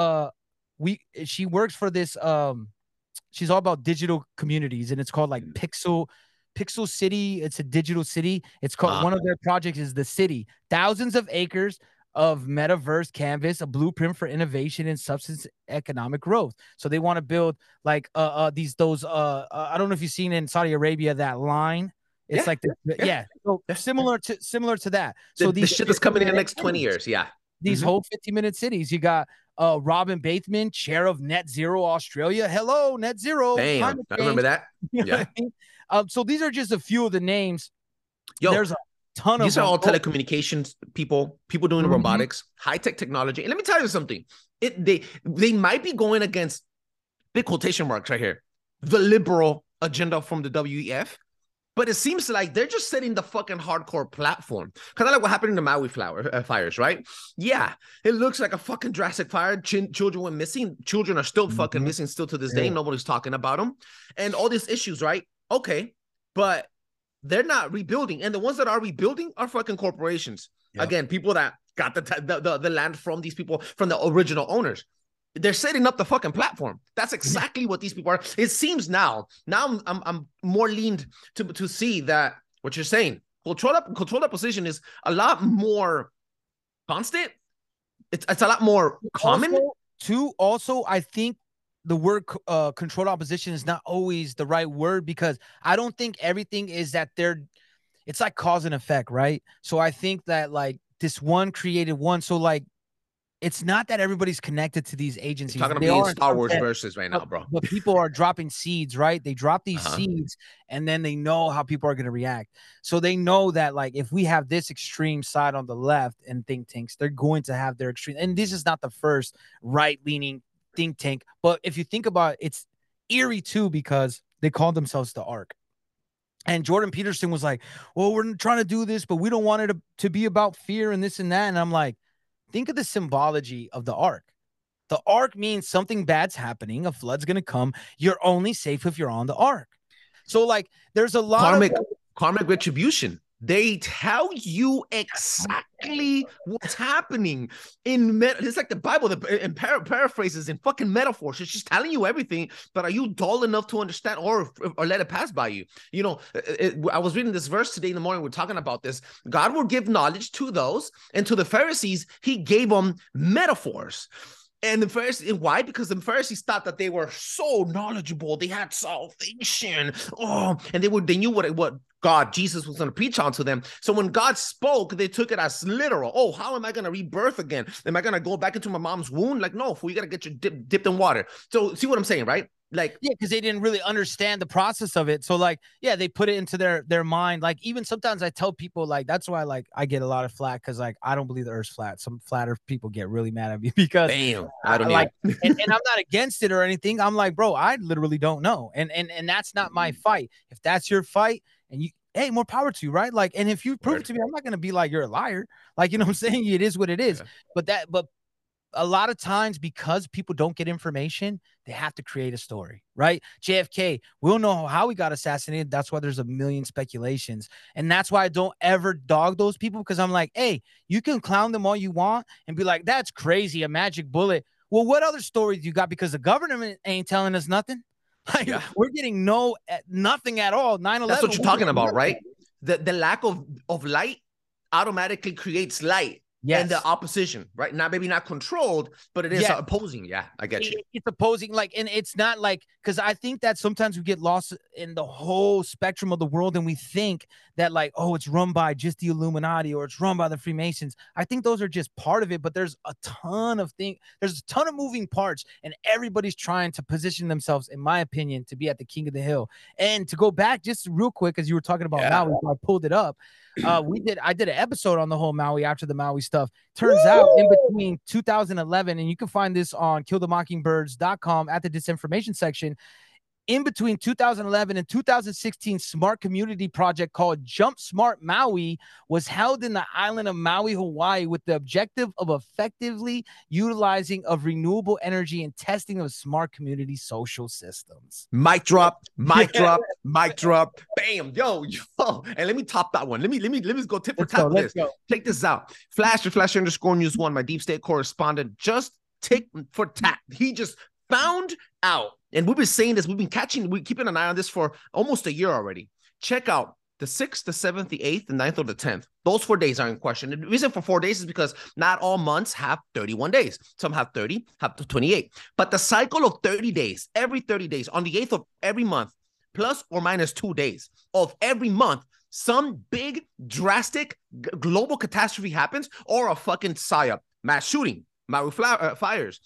S6: she works for this she's all about digital communities, and it's called like Pixel City. It's a digital city. It's called one of their projects is The City. Thousands of acres of metaverse canvas, a blueprint for innovation and substance economic growth. So they want to build like I don't know if you've seen in Saudi Arabia that line. It's like so similar to that. So
S2: the shit that's coming in the next 20 years. Yeah.
S6: These whole 50-minute cities. You got Robin Bateman, chair of Net Zero Australia. Hello, Net Zero.
S2: Damn, I remember that. Yeah.
S6: So these are just a few of the names. There's a ton of
S2: these are all telecommunications people doing robotics, high-tech technology. And let me tell you something. They might be going against big quotation marks right here, the liberal agenda from the WEF. But it seems like they're just setting the fucking hardcore platform. Kind of like what happened in the Maui fires, right? Yeah, it looks like a fucking drastic fire. Children went missing. Children are still fucking missing still to this day. Nobody's talking about them. And all these issues, right? Okay, but they're not rebuilding. And the ones that are rebuilding are fucking corporations. Yep. Again, people that got the land from these people, from the original owners. They're setting up the fucking platform. That's exactly what these people are. It seems now I'm more leaned to see that what you're saying. Control position is a lot more constant. It's a lot more common.
S6: Also, I think the word controlled opposition is not always the right word, because I don't think everything is that it's like cause and effect, right? So I think that like this one created one. So like, it's not that everybody's connected to these agencies.
S2: You're talking about Star Wars versus right now, bro.
S6: But people are dropping seeds, right? They drop these seeds, and then they know how people are going to react. So they know that, like, if we have this extreme side on the left in think tanks, they're going to have their extreme. And this is not the first right-leaning think tank. But if you think about it, it's eerie, too, because they called themselves the Ark. And Jordan Peterson was like, well, we're trying to do this, but we don't want it to be about fear and this and that. And I'm like, think of the symbology of the Ark. The Ark means something bad's happening. A flood's going to come. You're only safe if you're on the Ark. So, like, there's a lot of
S2: karmic retribution. They tell you exactly what's happening it's like the Bible, in paraphrases and fucking metaphors. It's just telling you everything, but are you dull enough to understand or let it pass by you? You know, I was reading this verse today in the morning. We're talking about this. God will give knowledge to those, and to the Pharisees, he gave them metaphors. And the Pharisees, why? Because the Pharisees thought that they were so knowledgeable. They had salvation. Oh, and they knew what God, Jesus was going to preach on to them. So when God spoke, they took it as literal. Oh, how am I going to rebirth again? Am I going to go back into my mom's womb? Like, no, fool, you got to get your dipped in water. So see what I'm saying, right? Like,
S6: yeah, because they didn't really understand the process of it. So like, yeah, they put it into their mind. Like, even sometimes I tell people, like, that's why, like, I get a lot of flack, because like I don't believe the Earth's flat. Some flat Earth people get really mad at me because
S2: I don't
S6: like, and I'm not against it or anything. I'm like, bro, I literally don't know, and that's not my fight. If that's your fight, and you, hey, more power to you, right? Like, and if you prove it to me, I'm not gonna be like, you're a liar. Like, you know what I'm saying? It is what it is. Yeah. But a lot of times, because people don't get information, they have to create a story, right? JFK, we don't know how he got assassinated. That's why there's a million speculations. And that's why I don't ever dog those people, because I'm like, hey, you can clown them all you want and be like, that's crazy, a magic bullet. Well, what other stories you got? Because the government ain't telling us nothing. Like, we're getting nothing at all. 9/11.
S2: That's what you're talking about, right? The lack of light automatically creates light. Yes. And the opposition, right? Maybe not controlled, but it is opposing. Yeah, I get you.
S6: It's opposing, like, and it's not like, because I think that sometimes we get lost in the whole spectrum of the world, and we think that, like, oh, it's run by just the Illuminati or it's run by the Freemasons. I think those are just part of it, but there's a ton of there's a ton of moving parts, and everybody's trying to position themselves, in my opinion, to be at the king of the hill. And to go back just real quick, as you were talking about Maui, so I pulled it up. I did an episode on the whole Maui after the Maui stuff. Turns out in between 2011, and you can find this on killthemockingbirds.com at the disinformation section. In between 2011 and 2016, smart community project called Jump Smart Maui was held in the island of Maui, Hawaii, with the objective of effectively utilizing of renewable energy and testing of smart community social systems.
S2: Mic drop, mic drop, mic drop. Bam, yo. And let me top that one. Let me go tip for tap this. Check this out. Flash_news1, my deep state correspondent, just tick for tap. He just found out. And we've been saying this, we're keeping an eye on this for almost a year already. Check out the 6th, the 7th, the 8th, the 9th, or the 10th. Those 4 days are in question. The reason for 4 days is because not all months have 31 days. Some have 30, have 28. But the cycle of 30 days, every 30 days, on the 8th of every month, plus or minus 2 days of every month, some big, drastic global catastrophe happens, or a fucking psyop, mass shooting, Maui fires,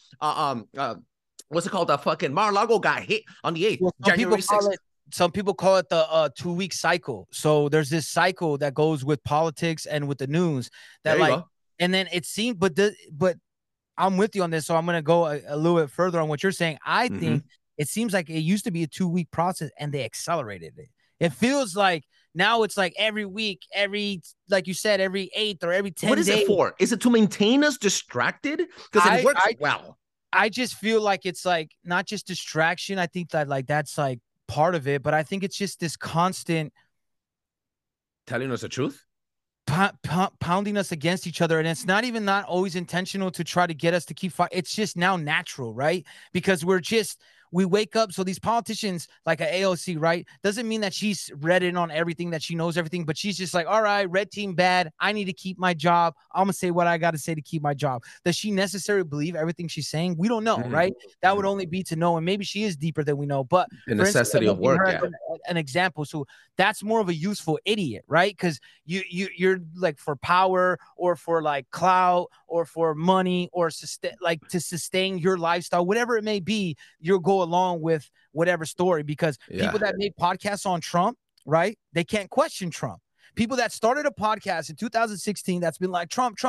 S2: what's it called? The fucking Mar-a-Lago got hit on the 8th, January 6th.
S6: Some people call it the 2-week cycle. So there's this cycle that goes with politics and with the news that, like, and then it seems, but I'm with you on this. So I'm going to go a little bit further on what you're saying. I think It seems like it used to be a 2-week process and they accelerated it. It feels like now it's like every week, like you said, every 8th or every 10 days.
S2: What is it for? Is it to maintain us distracted? Because it works well.
S6: I just feel like it's like not just distraction. I think that like that's like part of it, but I think it's just this constant
S2: telling us the truth,
S6: pounding us against each other. And it's not always intentional to try to get us to keep fighting. It's just now natural, right? Because we wake up. So these politicians like a AOC, right? Doesn't mean that she's read in on everything, that she knows everything, but she's just like, all right, red team bad. I need to keep my job. I'm going to say what I got to say to keep my job. Does she necessarily believe everything she's saying? We don't know, right? That would only be to know. And maybe she is deeper than we know, but
S2: the necessity of work. Yeah.
S6: An example. So that's more of a useful idiot, right? Because you're like for power or for like clout or for money or to sustain your lifestyle, whatever it may be, you'll go along with whatever story, because people that made podcasts on Trump, right? They can't question Trump. People that started a podcast in 2016 that's been like Trump,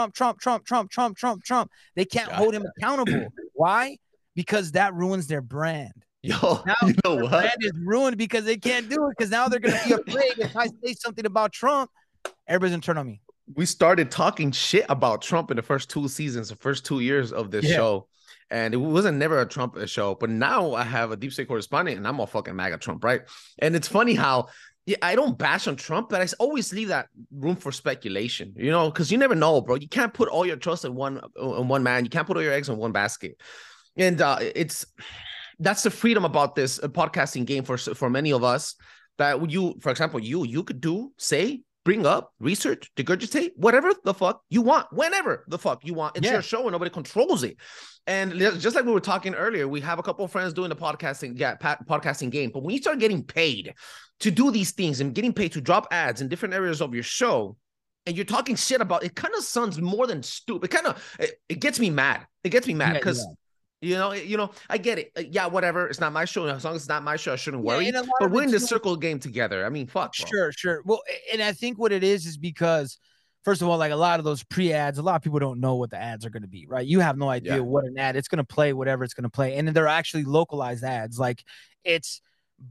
S6: they can't hold him accountable. Why? Because that ruins their brand.
S2: Yo,
S6: now
S2: you know what?
S6: Brand is ruined because they can't do it, because now they're going to be afraid if I say something about Trump, everybody's going to turn on me.
S2: We started talking shit about Trump in the first 2 seasons, the first 2 years of this show. And it wasn't never a Trump show, but now I have a deep state correspondent and I'm all fucking MAGA Trump, right? And it's funny how I don't bash on Trump, but I always leave that room for speculation, you know, because you never know, bro. You can't put all your trust in one man. You can't put all your eggs in one basket. And that's the freedom about this podcasting game for many of us, that for example, you could bring up, research, regurgitate, whatever the fuck you want, whenever the fuck you want. It's your show and nobody controls it. And just like we were talking earlier, we have a couple of friends doing the podcasting game. But when you start getting paid to do these things and getting paid to drop ads in different areas of your show, and you're talking shit about it, kind of sounds more than stupid. It gets me mad. It gets me mad because you know, I get it. Yeah, whatever. It's not my show. As long as it's not my show, I shouldn't worry. But we're in this circle game together. I mean, fuck. Bro.
S6: Sure. Well, and I think what it is because, first of all, like a lot of those pre-ads, a lot of people don't know what the ads are going to be, right? You have no idea what an ad. It's going to play whatever it's going to play. And then they're actually localized ads. Like it's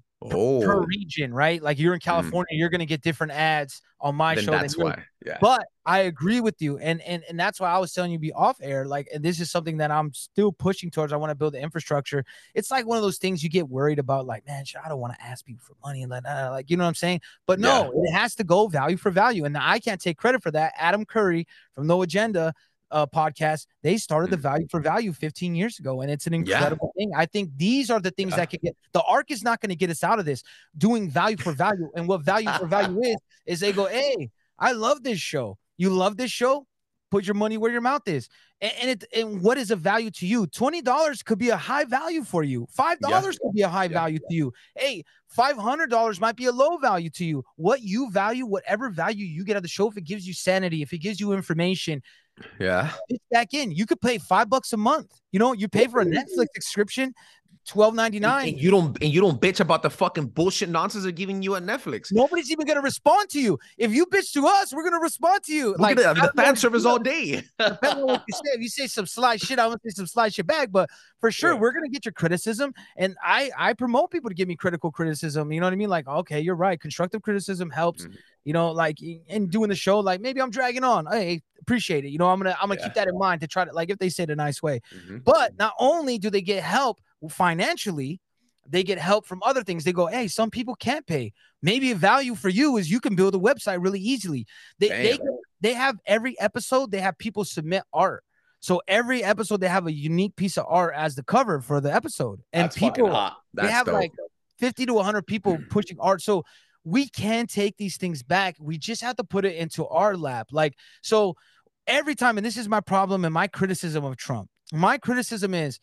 S6: per region, right? Like you're in California, you're going to get different ads on my show.
S2: That's why. Yeah.
S6: But I agree with you. And that's why I was telling you be off air. Like, and this is something that I'm still pushing towards. I want to build the infrastructure. It's like one of those things you get worried about, like, man, I don't want to ask people for money and like, you know what I'm saying? But no, it has to go value for value. And I can't take credit for that. Adam Curry from No Agenda podcast, they started the value for value 15 years ago, and it's an incredible thing. I think these are the things that can get the ARC is not going to get us out of this doing value for value. And what value for value is they go, hey, I love this show. You love this show? Put your money where your mouth is. And what is a value to you? $20 could be a high value for you. $5 could be a high value to you. Hey, $500 might be a low value to you. What you value, whatever value you get out of the show, if it gives you sanity, if it gives you information, it's back in. You could pay $5 a month. You know, you pay for a Netflix subscription, $12.99.
S2: And you don't bitch about the fucking bullshit nonsense they're giving you at Netflix.
S6: Nobody's even gonna respond to you. If you bitch to us, we're gonna respond to you.
S2: Like the fan service all day.
S6: Depending on what you say. If you say some sly shit, I want to say some sly shit back. But for sure, we're gonna get your criticism. And I promote people to give me critical criticism. You know what I mean? Like, okay, you're right. Constructive criticism helps. You know, like in doing the show, like maybe I'm dragging on. Hey, appreciate it. You know, I'm gonna keep that in mind to try to, like, if they say it a nice way. But not only do they get help financially, they get help from other things. They go, hey, some people can't pay. Maybe a value for you is you can build a website really easily. They have every episode, they have people submit art. So every episode they have a unique piece of art as the cover for the episode. And
S2: that's people
S6: they have dope. Like 50 to 100 people pushing art. So we can take these things back. We just have to put it into our lap. Like, so every time, and this is my problem and my criticism of Trump. My criticism is,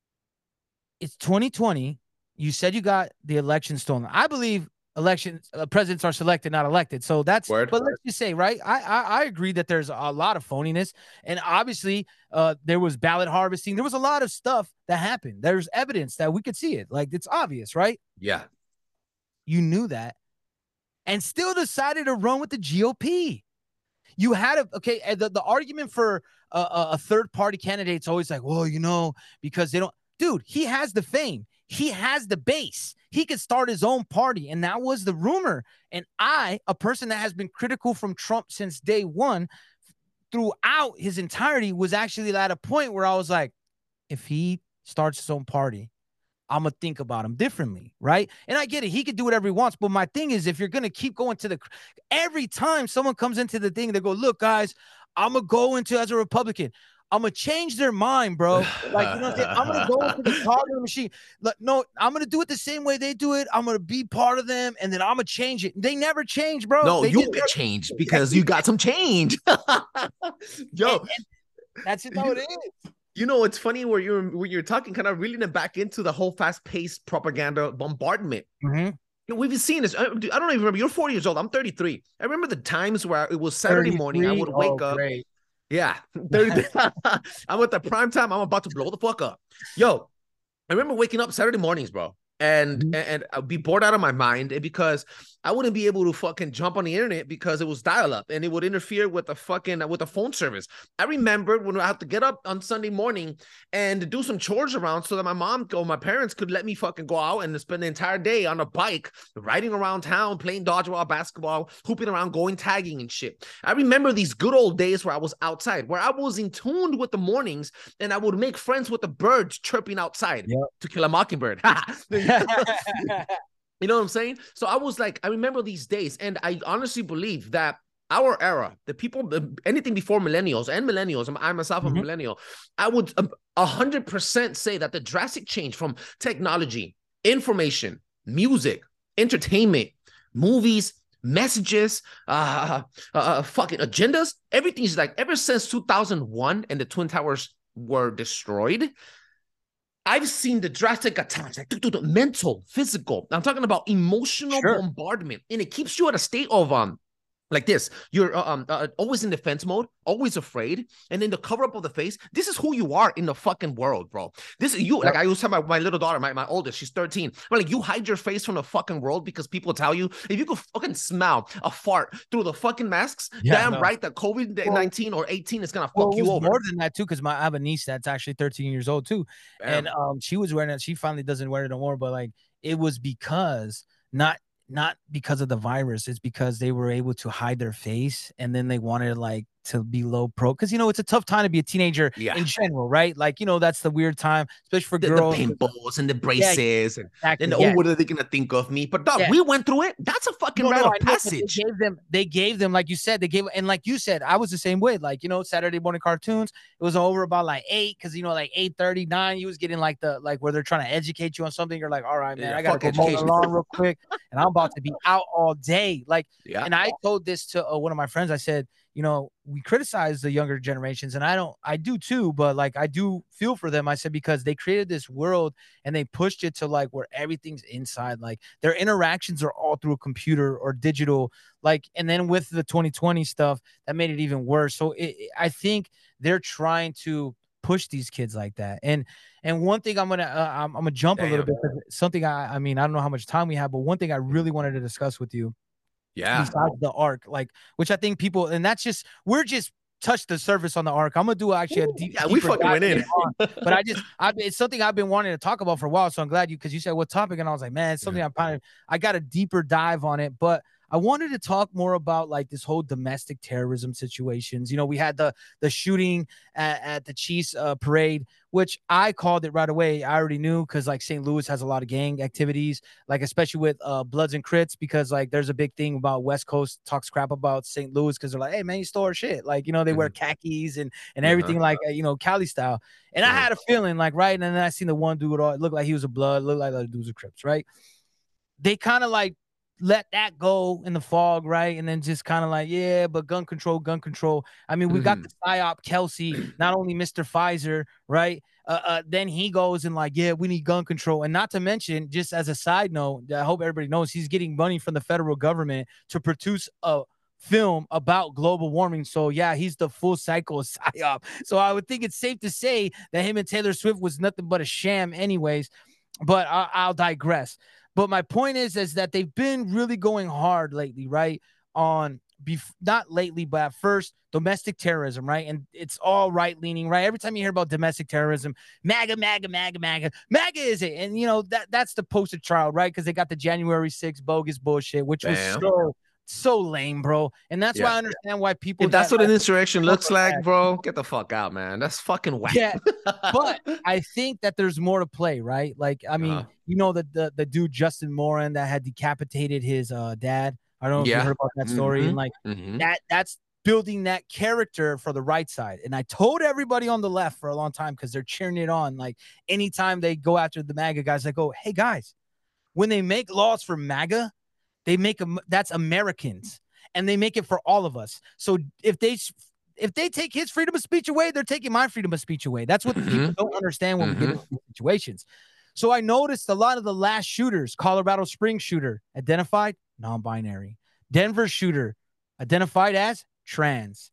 S6: it's 2020. You said you got the election stolen. I believe presidents are selected, not elected. So that's, but let's just say, right? I agree that there's a lot of phoniness. And obviously there was ballot harvesting. There was a lot of stuff that happened. There's evidence that we could see it. Like, it's obvious, right?
S2: Yeah.
S6: You knew that and still decided to run with the GOP. You had the argument for a third party candidate is always like, well, you know, because they don't. Dude, he has the fame. he has the base. He could start his own party. And that was the rumor. And I, a person that has been critical from Trump since day one, throughout his entirety, was actually at a point where I was like, if he starts his own party, I'm going to think about him differently, right? And I get it. He could do whatever he wants. But my thing is, if you're going to keep going to the – every time someone comes into the thing, they go, look, guys, I'm going to go into as a Republican. I'm going to change their mind, bro. Like, you know what I'm saying? I'm going to go into the cognitive machine. Like, no, I'm going to do it the same way they do it. I'm going to be part of them, and then I'm going to change it. They never change, bro.
S2: No,
S6: they
S2: you get changed because you got some change. Yo.
S6: And that's just how it is.
S2: You know, it's funny where you're talking, kind of reeling it back into the whole fast-paced propaganda bombardment.
S6: Mm-hmm.
S2: You know, we've seen this. I don't even remember. You're 40 years old. I'm 33. I remember the times where it was Saturday morning. I would wake up.
S6: Great.
S2: Yeah, 30. I'm at the prime time. I'm about to blow the fuck up. Yo, I remember waking up Saturday mornings, bro, and I'd be bored out of my mind because I wouldn't be able to fucking jump on the internet because it was dial-up and it would interfere with the phone service. I remember when I had to get up on Sunday morning and do some chores around so that my mom or my parents could let me fucking go out and spend the entire day on a bike, riding around town, playing dodgeball, basketball, hooping around, going tagging and shit. I remember these good old days where I was outside, where I was in tune with the mornings and I would make friends with the birds chirping outside to kill a mockingbird. You know what I'm saying? So I was like, I remember these days, and I honestly believe that our era, the people, anything before millennials, I myself am a millennial, I would 100% say that the drastic change from technology, information, music, entertainment, movies, messages, fucking agendas, everything's like, ever since 2001 and the Twin Towers were destroyed, I've seen the drastic attacks, like mental, physical. I'm talking about emotional bombardment, and it keeps you at a state of like this. You're always in defense mode, always afraid, and then the cover up of the face. This is who you are in the fucking world, bro. This is you. Like I used to tell my little daughter, my oldest, she's 13. But like, you hide your face from the fucking world because people tell you if you could fucking smell a fart through the fucking masks, right that COVID-19 or 18 is gonna fuck you over.
S6: More than that too, because I have a niece that's actually 13 years old too, and she was wearing it. She finally doesn't wear it no more, but like it was because not because of the virus, it's because they were able to hide their face, and then they wanted like to be low pro, because you know it's a tough time to be a teenager in general, right? Like, you know, that's the weird time, especially for girls.
S2: The pimples and the braces, and what are they gonna think of me? But dog, we went through it. That's a fucking rite of passage.
S6: They gave them, like you said, and like you said, I was the same way. Like, you know, Saturday morning cartoons, it was over about like 8, because you know, like 8:39, you was getting like the where they're trying to educate you on something. You're like, all right, man, I gotta go mow the lawn real quick, and I'm about to be out all day. Like, and I told this to one of my friends. I said, you know, we criticize the younger generations, and I do too, but like, I do feel for them. I said, because they created this world and they pushed it to like where everything's inside, like their interactions are all through a computer or digital, like, and then with the 2020 stuff, that made it even worse. So I think they're trying to push these kids like that. And one thing I'm gonna jump a little bit, something I mean, I don't know how much time we have, but one thing I really wanted to discuss with you, besides the arc, like, which I think people, and that's just, we're just touched the surface on the arc. I'm gonna do actually a deep.
S2: We fucking went in.
S6: But it's something I've been wanting to talk about for a while. So I'm glad because you said what topic, and I was like, man, it's something I got a deeper dive on it. But I wanted to talk more about like this whole domestic terrorism situations. You know, we had the shooting at the Chiefs parade, which I called it right away. I already knew, because like St. Louis has a lot of gang activities, like especially with Bloods and Crits, because like there's a big thing about West Coast talks crap about St. Louis, because they're like, hey man, you stole our shit. Like, you know, they wear khakis and everything, like, you know, Cali style. And I had a feeling like, right. And then I seen the one dude, it looked like he was a Blood, looked like the other dudes were Crips, right? They kind of like let that go in the fog, right? And then just kind of like, yeah, but gun control. I mean, we got the PSYOP Kelsey, not only Mr. Pfizer, right? Then he goes and like, yeah, we need gun control. And not to mention, just as a side note, I hope everybody knows, he's getting money from the federal government to produce a film about global warming. So yeah, he's the full cycle of PSYOP. So I would think it's safe to say that him and Taylor Swift was nothing but a sham anyways, but I'll digress. But my point is that they've been really going hard lately, right? Not lately, but at first, domestic terrorism, right? And it's all right leaning, right? Every time you hear about domestic terrorism, MAGA, MAGA, MAGA, MAGA, MAGA is it? And that's the poster child, right? Because they got the January 6th bogus bullshit, which was so lame, bro. And that's why I understand why people.
S2: If that's what an insurrection looks like, bro, get the fuck out, man. That's fucking whack.
S6: Yeah, but I think that there's more to play, right? Like, I mean, the dude Justin Morin that had decapitated his dad. I don't know if you heard about that story, and like that's building that character for the right side. And I told everybody on the left for a long time because they're cheering it on. Like anytime they go after the MAGA guys, I go, hey guys, when they make laws for MAGA, they make them, that's Americans, and they make it for all of us. So if they take his freedom of speech away, they're taking my freedom of speech away. That's what people don't understand when we get into these situations. So I noticed a lot of the last shooters, Colorado Springs shooter, identified non-binary. Denver shooter, identified as trans.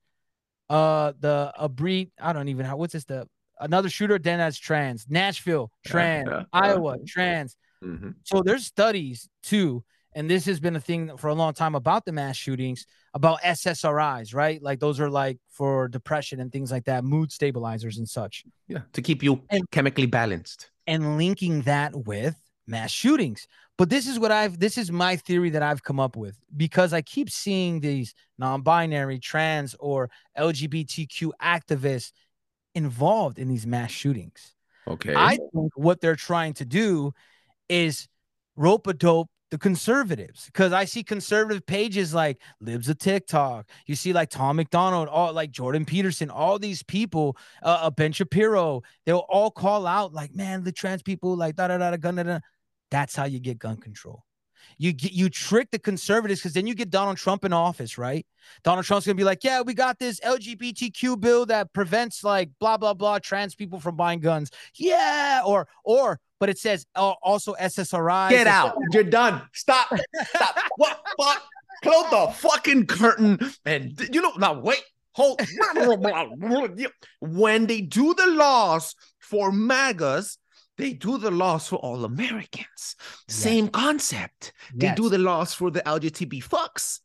S6: Another shooter then as trans. Nashville, trans. Iowa, trans. So there's studies too. And this has been a thing for a long time about the mass shootings, about SSRIs, right? Like those are like for depression and things like that, mood stabilizers and such.
S2: Yeah, to keep you chemically balanced.
S6: And linking that with mass shootings. But this is my theory that I've come up with, because I keep seeing these non-binary, trans, or LGBTQ activists involved in these mass shootings.
S2: Okay.
S6: I think what they're trying to do is rope-a-dope the conservatives, because I see conservative pages like Libs of TikTok. You see like Tom McDonald, all like Jordan Peterson, all these people, Ben Shapiro, they'll all call out like, man, the trans people, like gun. That's how you get gun control. You trick the conservatives, because then you get Donald Trump in office, right? Donald Trump's gonna be like, yeah, we got this LGBTQ bill that prevents like blah blah blah trans people from buying guns. Yeah, but it says also SSRI.
S2: Get out! You're done. Stop. What? Fuck. Close the fucking curtain. And now wait. Hold. When they do the laws for MAGAs, they do the laws for all Americans. Same concept. They do the laws for the LGBT fucks.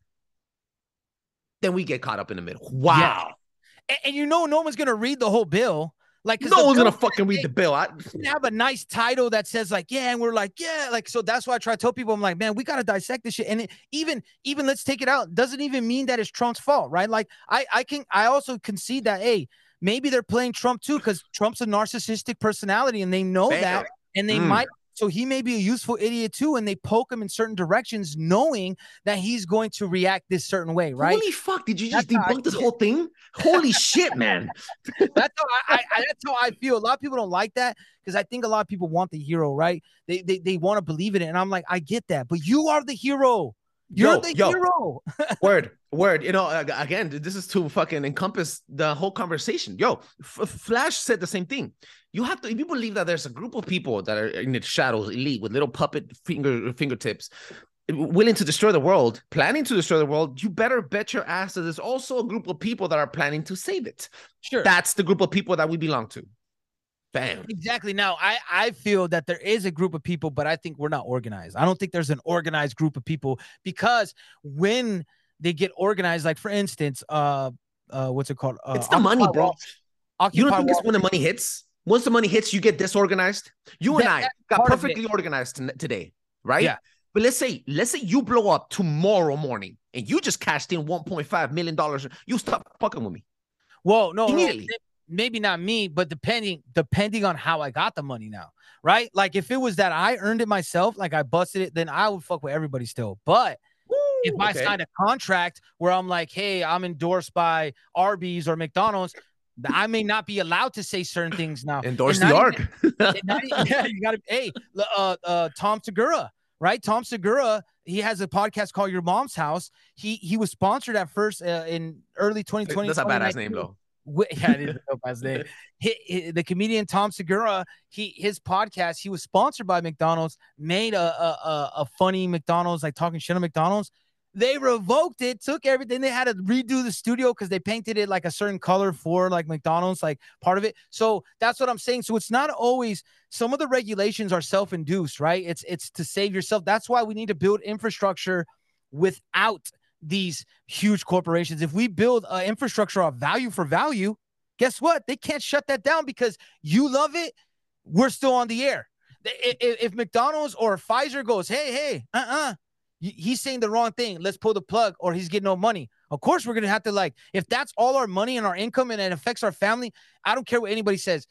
S2: Then we get caught up in the middle. Wow.
S6: Yeah. And no one's going to read the whole bill. Like,
S2: no one's going to fucking read the bill.
S6: They have a nice title that says like, yeah, and we're like, yeah. Like, so that's why I try to tell people, I'm like, man, we got to dissect this shit. And even let's take it out. Doesn't even mean that it's Trump's fault, right? Like I also concede that, hey, maybe they're playing Trump too, because Trump's a narcissistic personality and they know that, and they might. So he may be a useful idiot too, and they poke him in certain directions, knowing that he's going to react this certain way, right?
S2: Holy fuck! Did you just debunk this whole thing? Holy shit, man!
S6: That's how I feel. A lot of people don't like that, because I think a lot of people want the hero, right? They want to believe in it, and I'm like, I get that, but you are the hero. You're the hero.
S2: Word. Again, this is to fucking encompass the whole conversation. Flash said the same thing. You have to, if you believe that there's a group of people that are in the shadows, elite, with little puppet fingertips, willing to destroy the world, planning to destroy the world, you better bet your ass that there's also a group of people that are planning to save it.
S6: Sure.
S2: That's the group of people that we belong to. Bam.
S6: Exactly. Now, I feel that there is a group of people, but I think we're not organized. I don't think there's an organized group of people, because when they get organized, like for instance, what's it called?
S2: It's the money, bro. You don't think it's when the money hits? Once the money hits, you get disorganized. You and I got perfectly organized today, right? Yeah. But let's say you blow up tomorrow morning and you just cashed in $1.5 million. You stop fucking with me.
S6: Well, no, immediately. Maybe not me, but depending on how I got the money now, right? Like if it was that I earned it myself, like I busted it, then I would fuck with everybody still. But if I signed a contract where I'm like, hey, I'm endorsed by Arby's or McDonald's, I may not be allowed to say certain things now.
S2: Endorse the ARC.
S6: Yeah, you got to. Hey, Tom Segura, right? Tom Segura, he has a podcast called Your Mom's House. He was sponsored at first in early 2020.
S2: That's a badass name, though.
S6: Yeah, it is a dope ass name. The comedian Tom Segura, his podcast, he was sponsored by McDonald's, made a funny McDonald's, like talking shit on McDonald's. They revoked it, took everything. They had to redo the studio because they painted it like a certain color for like McDonald's, like part of it. So that's what I'm saying. So it's not always, some of the regulations are self-induced, right? It's to save yourself. That's why we need to build infrastructure without these huge corporations. If we build an infrastructure of value for value, guess what? They can't shut that down because you love it. We're still on the air. If McDonald's or Pfizer goes, hey, he's saying the wrong thing, let's pull the plug, or he's getting no money. Of course, we're going to have to, like, if that's all our money and our income and it affects our family, I don't care what anybody says.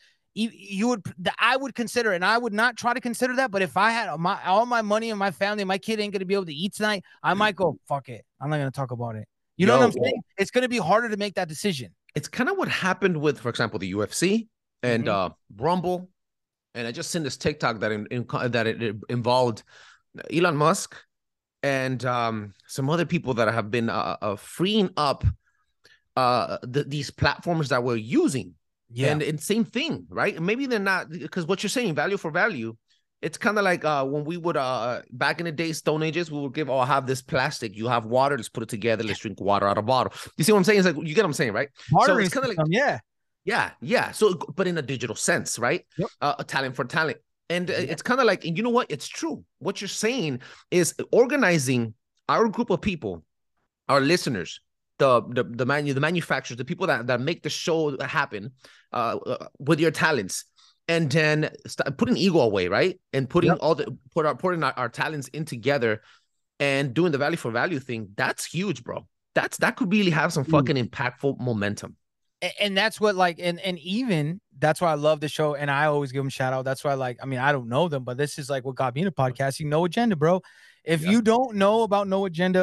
S6: I would consider, and I would not try to consider that, but if I had all my money and my family and my kid ain't going to be able to eat tonight, I might go, fuck it. I'm not going to talk about it. You know what I'm saying? It's going to be harder to make that decision.
S2: It's kind of what happened with, for example, the UFC and Rumble. And I just seen this TikTok that it involved Elon Musk and some other people that have been freeing up these platforms that we're using. Yeah. And same thing, right? Maybe they're not, because what you're saying, value for value, it's kind of like when we would, back in the day, Stone Ages, we would have this plastic. You have water, let's put it together. Let's drink water out of a bottle. You see what I'm saying? It's like, you get what I'm saying, right? So it's kind of like, yeah. So, but in a digital sense, right? Yep. A talent for talent. And it's kind of like, and you know what? It's true. What you're saying is organizing our group of people, our listeners, the manufacturers, the people that make the show happen with your talents, and then putting ego away, right? And putting putting our talents in together and doing the value for value thing. That's huge, bro. That could really have some fucking impactful momentum.
S6: And that's what, like, and even that's why I love the show, and I always give them shout out. That's why, like, I mean, I don't know them, but this is like what got me into podcasting. No Agenda, bro. If you don't know about No Agenda,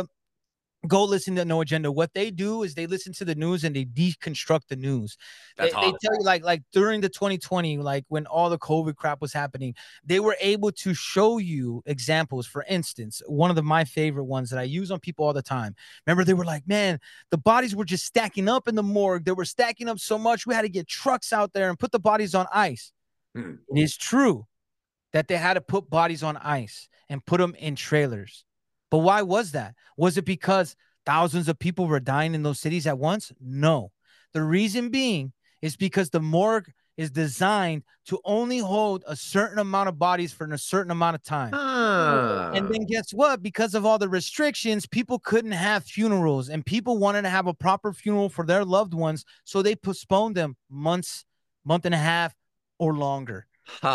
S6: go listen to No Agenda. What they do is they listen to the news and they deconstruct the news. They tell you, like during the 2020, like when all the COVID crap was happening, they were able to show you examples. For instance, one of my favorite ones that I use on people all the time. Remember, they were like, man, the bodies were just stacking up in the morgue. They were stacking up so much, we had to get trucks out there and put the bodies on ice. It is true that they had to put bodies on ice and put them in trailers. But why was that? Was it because thousands of people were dying in those cities at once? No. The reason being is because the morgue is designed to only hold a certain amount of bodies for a certain amount of time. And then guess what? Because of all the restrictions, people couldn't have funerals, and people wanted to have a proper funeral for their loved ones. So they postponed them month and a half or longer.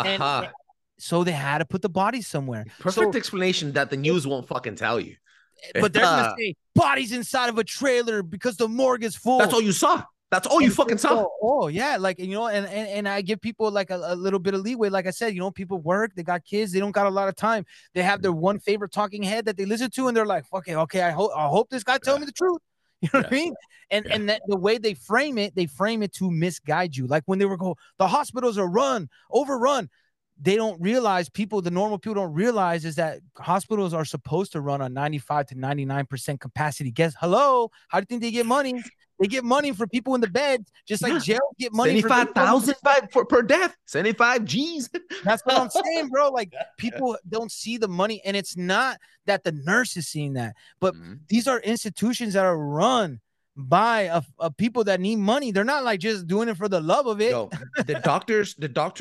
S6: So they had to put the bodies somewhere.
S2: Perfect explanation that the news won't fucking tell you.
S6: But they're going to say bodies inside of a trailer because the morgue is full.
S2: That's all you saw. That's all you fucking saw.
S6: Oh, yeah. Like, you know, and I give people like a little bit of leeway. Like I said, you know, people work, they got kids, they don't got a lot of time. They have their one favorite talking head that they listen to, and they're like, okay, I hope this guy tells me the truth. You know what I mean? And that the way they frame it to misguide you. Like when they were the hospitals are overrun. They don't realize, the normal people don't realize is that hospitals are supposed to run on 95 to 99% capacity. How do you think they get money? They get money for people in the bed, just like jail get money.
S2: 75,000 per death. 75 G's.
S6: That's what I'm saying, bro. Like, people don't see the money, and it's not that the nurse is seeing that, but these are institutions that are run by people that need money. They're not like just doing it for the love of it.
S2: Yo, the doctors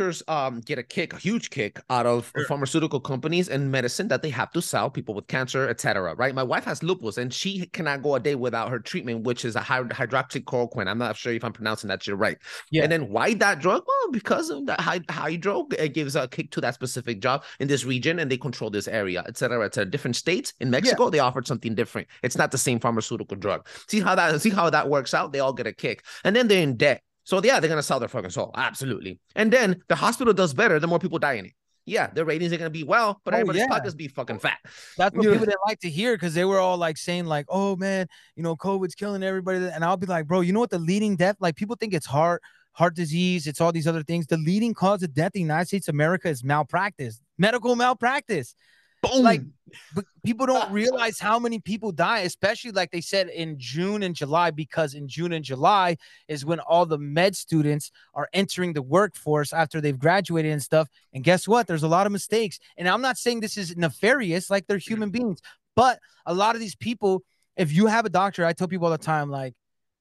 S2: get a huge kick out of pharmaceutical companies and medicine that they have to sell people with cancer, etc. Right? My wife has lupus, and she cannot go a day without her treatment, which is a hydroxychloroquine. I'm not sure if I'm pronouncing that shit right. Yeah. And then why that drug? Well, because of that hydro, it gives a kick to that specific job in this region, and they control this area, etc. Different states in Mexico, they offered something different. It's not the same pharmaceutical drug. See how that works out? They all get a kick, and then they're in debt. So yeah, they're gonna sell their fucking soul, absolutely. And then the hospital does better, the more people die in it. Yeah, their ratings are gonna be but everybody's pockets be fucking fat.
S6: That's what people didn't like to hear, because they were all like saying like, oh man, you know, COVID's killing everybody. And I'll be like, bro, you know what the leading death? Like, people think it's heart disease, it's all these other things. The leading cause of death in the United States of America is medical malpractice. Boom. Like, but people don't realize how many people die, especially like they said in June and July, because in June and July is when all the med students are entering the workforce after they've graduated and stuff. And guess what? There's a lot of mistakes. And I'm not saying this is nefarious, like they're human beings, but a lot of these people, if you have a doctor, I tell people all the time, like,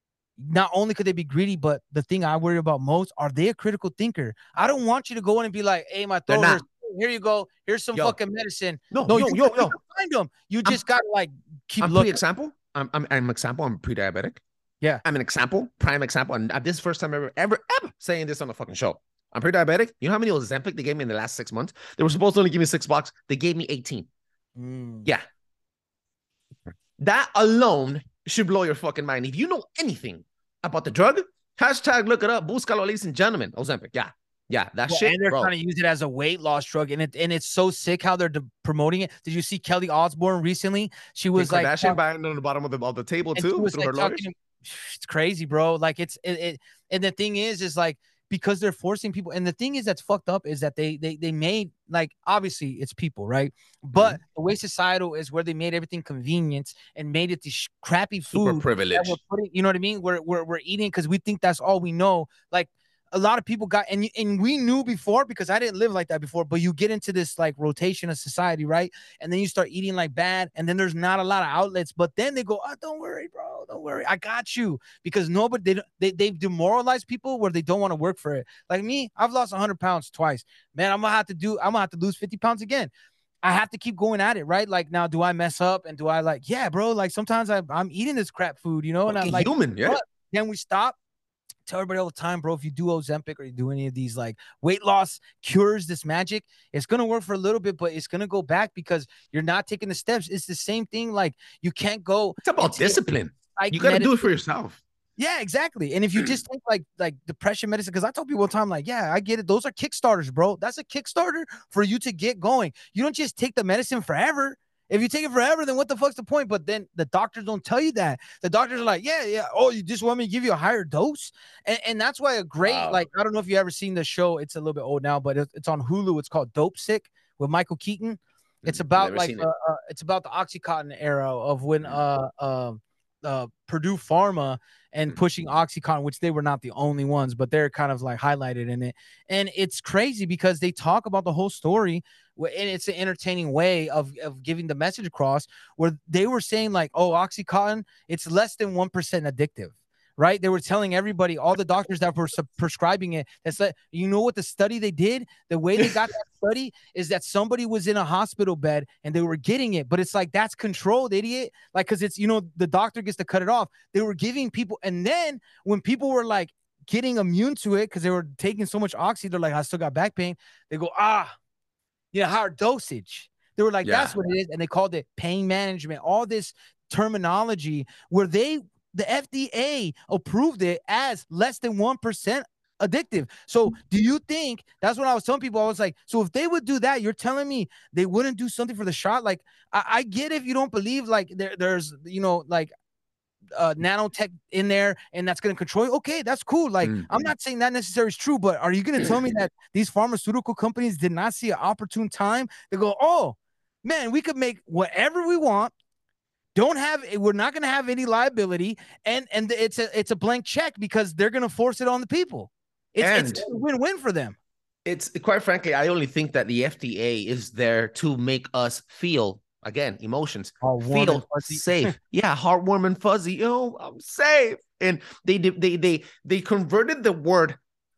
S6: not only could they be greedy, but the thing I worry about most, are they a critical thinker? I don't want you to go in and be like, hey, my throat hurts. Here you go. Here's some fucking medicine.
S2: No.
S6: You find them. You just gotta like keep
S2: looking.
S6: Pretty
S2: example. I'm an example. I'm pre-diabetic.
S6: Yeah.
S2: I'm an example, prime example. And this is the first time ever saying this on the fucking show. I'm pre-diabetic. You know how many Ozempic they gave me in the last 6 months? They were supposed to only give me $6. They gave me 18. Yeah. That alone should blow your fucking mind. If you know anything about the drug, hashtag look it up. Búscalo, ladies and gentlemen. Ozempic. Yeah, that shit.
S6: And they're
S2: bro.
S6: trying to use it as a weight loss drug, and it's so sick how they're promoting it. Did you see Kelly Osbourne recently? She was
S2: Kim
S6: like
S2: Kardashian buying on the bottom of the table too through her lawyers.
S6: It's crazy, bro. Like it. And the thing is like, because they're forcing people, and the thing is that's fucked up is that they made, like, obviously it's people, right? But the way societal is where they made everything convenient and made it this crappy food.
S2: Super privileged.
S6: You know what I mean? We're eating because we think that's all we know. Like, a lot of people got, and we knew before, because I didn't live like that before, but you get into this like rotation of society, right? And then you start eating like bad, and then there's not a lot of outlets, but then they go, oh, don't worry, bro, don't worry, I got you. Because they've demoralized people where they don't want to work for it. Like me, I've lost 100 pounds twice. Man, I'm gonna have to lose 50 pounds again. I have to keep going at it, right? Like, now, do I mess up? And do I, like, yeah, bro, like sometimes I'm eating this crap food, you know? And I'm like,
S2: human, yeah.
S6: Then we stop. Tell everybody all the time, bro, if you do Ozempic or you do any of these like weight loss cures, this magic, it's going to work for a little bit, but it's going to go back because you're not taking the steps. It's the same thing. Like, you can't go.
S2: It's about discipline. You got to do it for yourself.
S6: Yeah, exactly. And if you just take like depression medicine, because I tell people all the time, like, yeah, I get it. Those are Kickstarters, bro. That's a Kickstarter for you to get going. You don't just take the medicine forever. If you take it forever, then what the fuck's the point? But then the doctors don't tell you that. The doctors are like, yeah. Oh, you just want me to give you a higher dose? And that's why like, I don't know if you ever seen the show. It's a little bit old now, but it's on Hulu. It's called Dope Sick with Michael Keaton. It's about like, it's about the Oxycontin era of when Purdue Pharma and pushing Oxycontin, which they were not the only ones, but they're kind of like highlighted in it. And it's crazy because they talk about the whole story, and it's an entertaining way of giving the message across, where they were saying like, oh, Oxycontin, it's less than 1% addictive. Right? They were telling everybody, all the doctors that were prescribing it, that's like, you know what the study they did? The way they got that study is that somebody was in a hospital bed and they were getting it, but it's like, that's controlled, idiot. Like, because it's, you know, the doctor gets to cut it off. They were giving people, and then when people were like getting immune to it because they were taking so much oxy, they're like, I still got back pain. They go, higher dosage. They were like, that's what it is. And they called it pain management, all this terminology where the FDA approved it as less than 1% addictive. So do you think, that's what I was telling people, I was like, so if they would do that, you're telling me they wouldn't do something for the shot? Like, I get if you don't believe like there's, you know, like nanotech in there and that's going to control you. Okay, that's cool. Like, I'm not saying that necessarily is true, but are you going to tell me that these pharmaceutical companies did not see an opportune time to go, oh man, we could make whatever we want, we're not going to have any liability, and it's a blank check because they're going to force it on the people. It's a win-win for them.
S2: It's, quite frankly, I only think that the FDA is there to make us feel, again, emotions, feel safe. Yeah, heartwarm and fuzzy. Yo, I'm safe. And they converted the word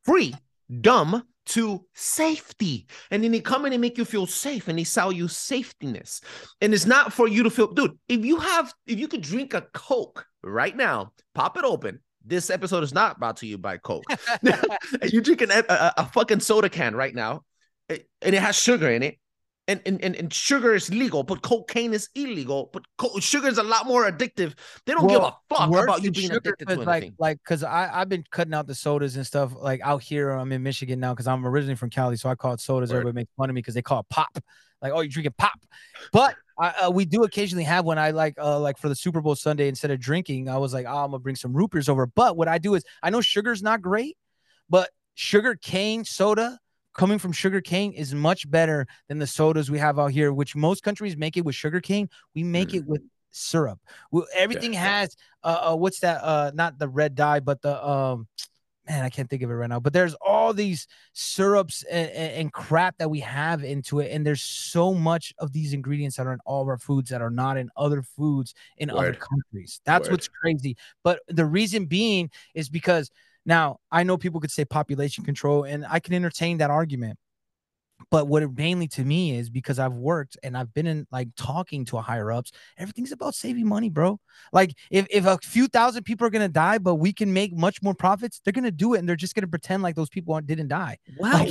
S2: freedom to safety, and then they come in and make you feel safe, and they sell you safetiness. And it's not for you to feel, dude, if you could drink a Coke right now, pop it open. This episode is not brought to you by Coke. You drink a fucking soda can right now, and it has sugar in it. And sugar is legal, but cocaine is illegal. But sugar is a lot more addictive. They don't give a fuck about you being addicted to anything.
S6: Like, because I've been cutting out the sodas and stuff. Like out here, I'm in Michigan now because I'm originally from Cali, so I call it sodas.
S2: Word.
S6: Everybody makes fun of me because they call it pop. Like, oh, you're drinking pop. But we do occasionally have one. I like for the Super Bowl Sunday, instead of drinking, I was like, oh, I'm gonna bring some root beers over. But what I do is, I know sugar's not great, but sugar cane soda coming from sugar cane is much better than the sodas we have out here, which most countries make it with sugar cane. We make it with syrup. Everything has what's that? Not the red dye, but the man, I can't think of it right now. But there's all these syrups and crap that we have into it, and there's so much of these ingredients that are in all of our foods that are not in other foods in other countries. That's what's crazy. But the reason being is because, now, I know people could say population control, and I can entertain that argument. But what it mainly to me is because I've worked and I've been in like talking to higher ups, everything's about saving money, bro. Like if a few thousand people are going to die, but we can make much more profits, they're going to do it. And they're just going to pretend like those people didn't die.
S2: Wow.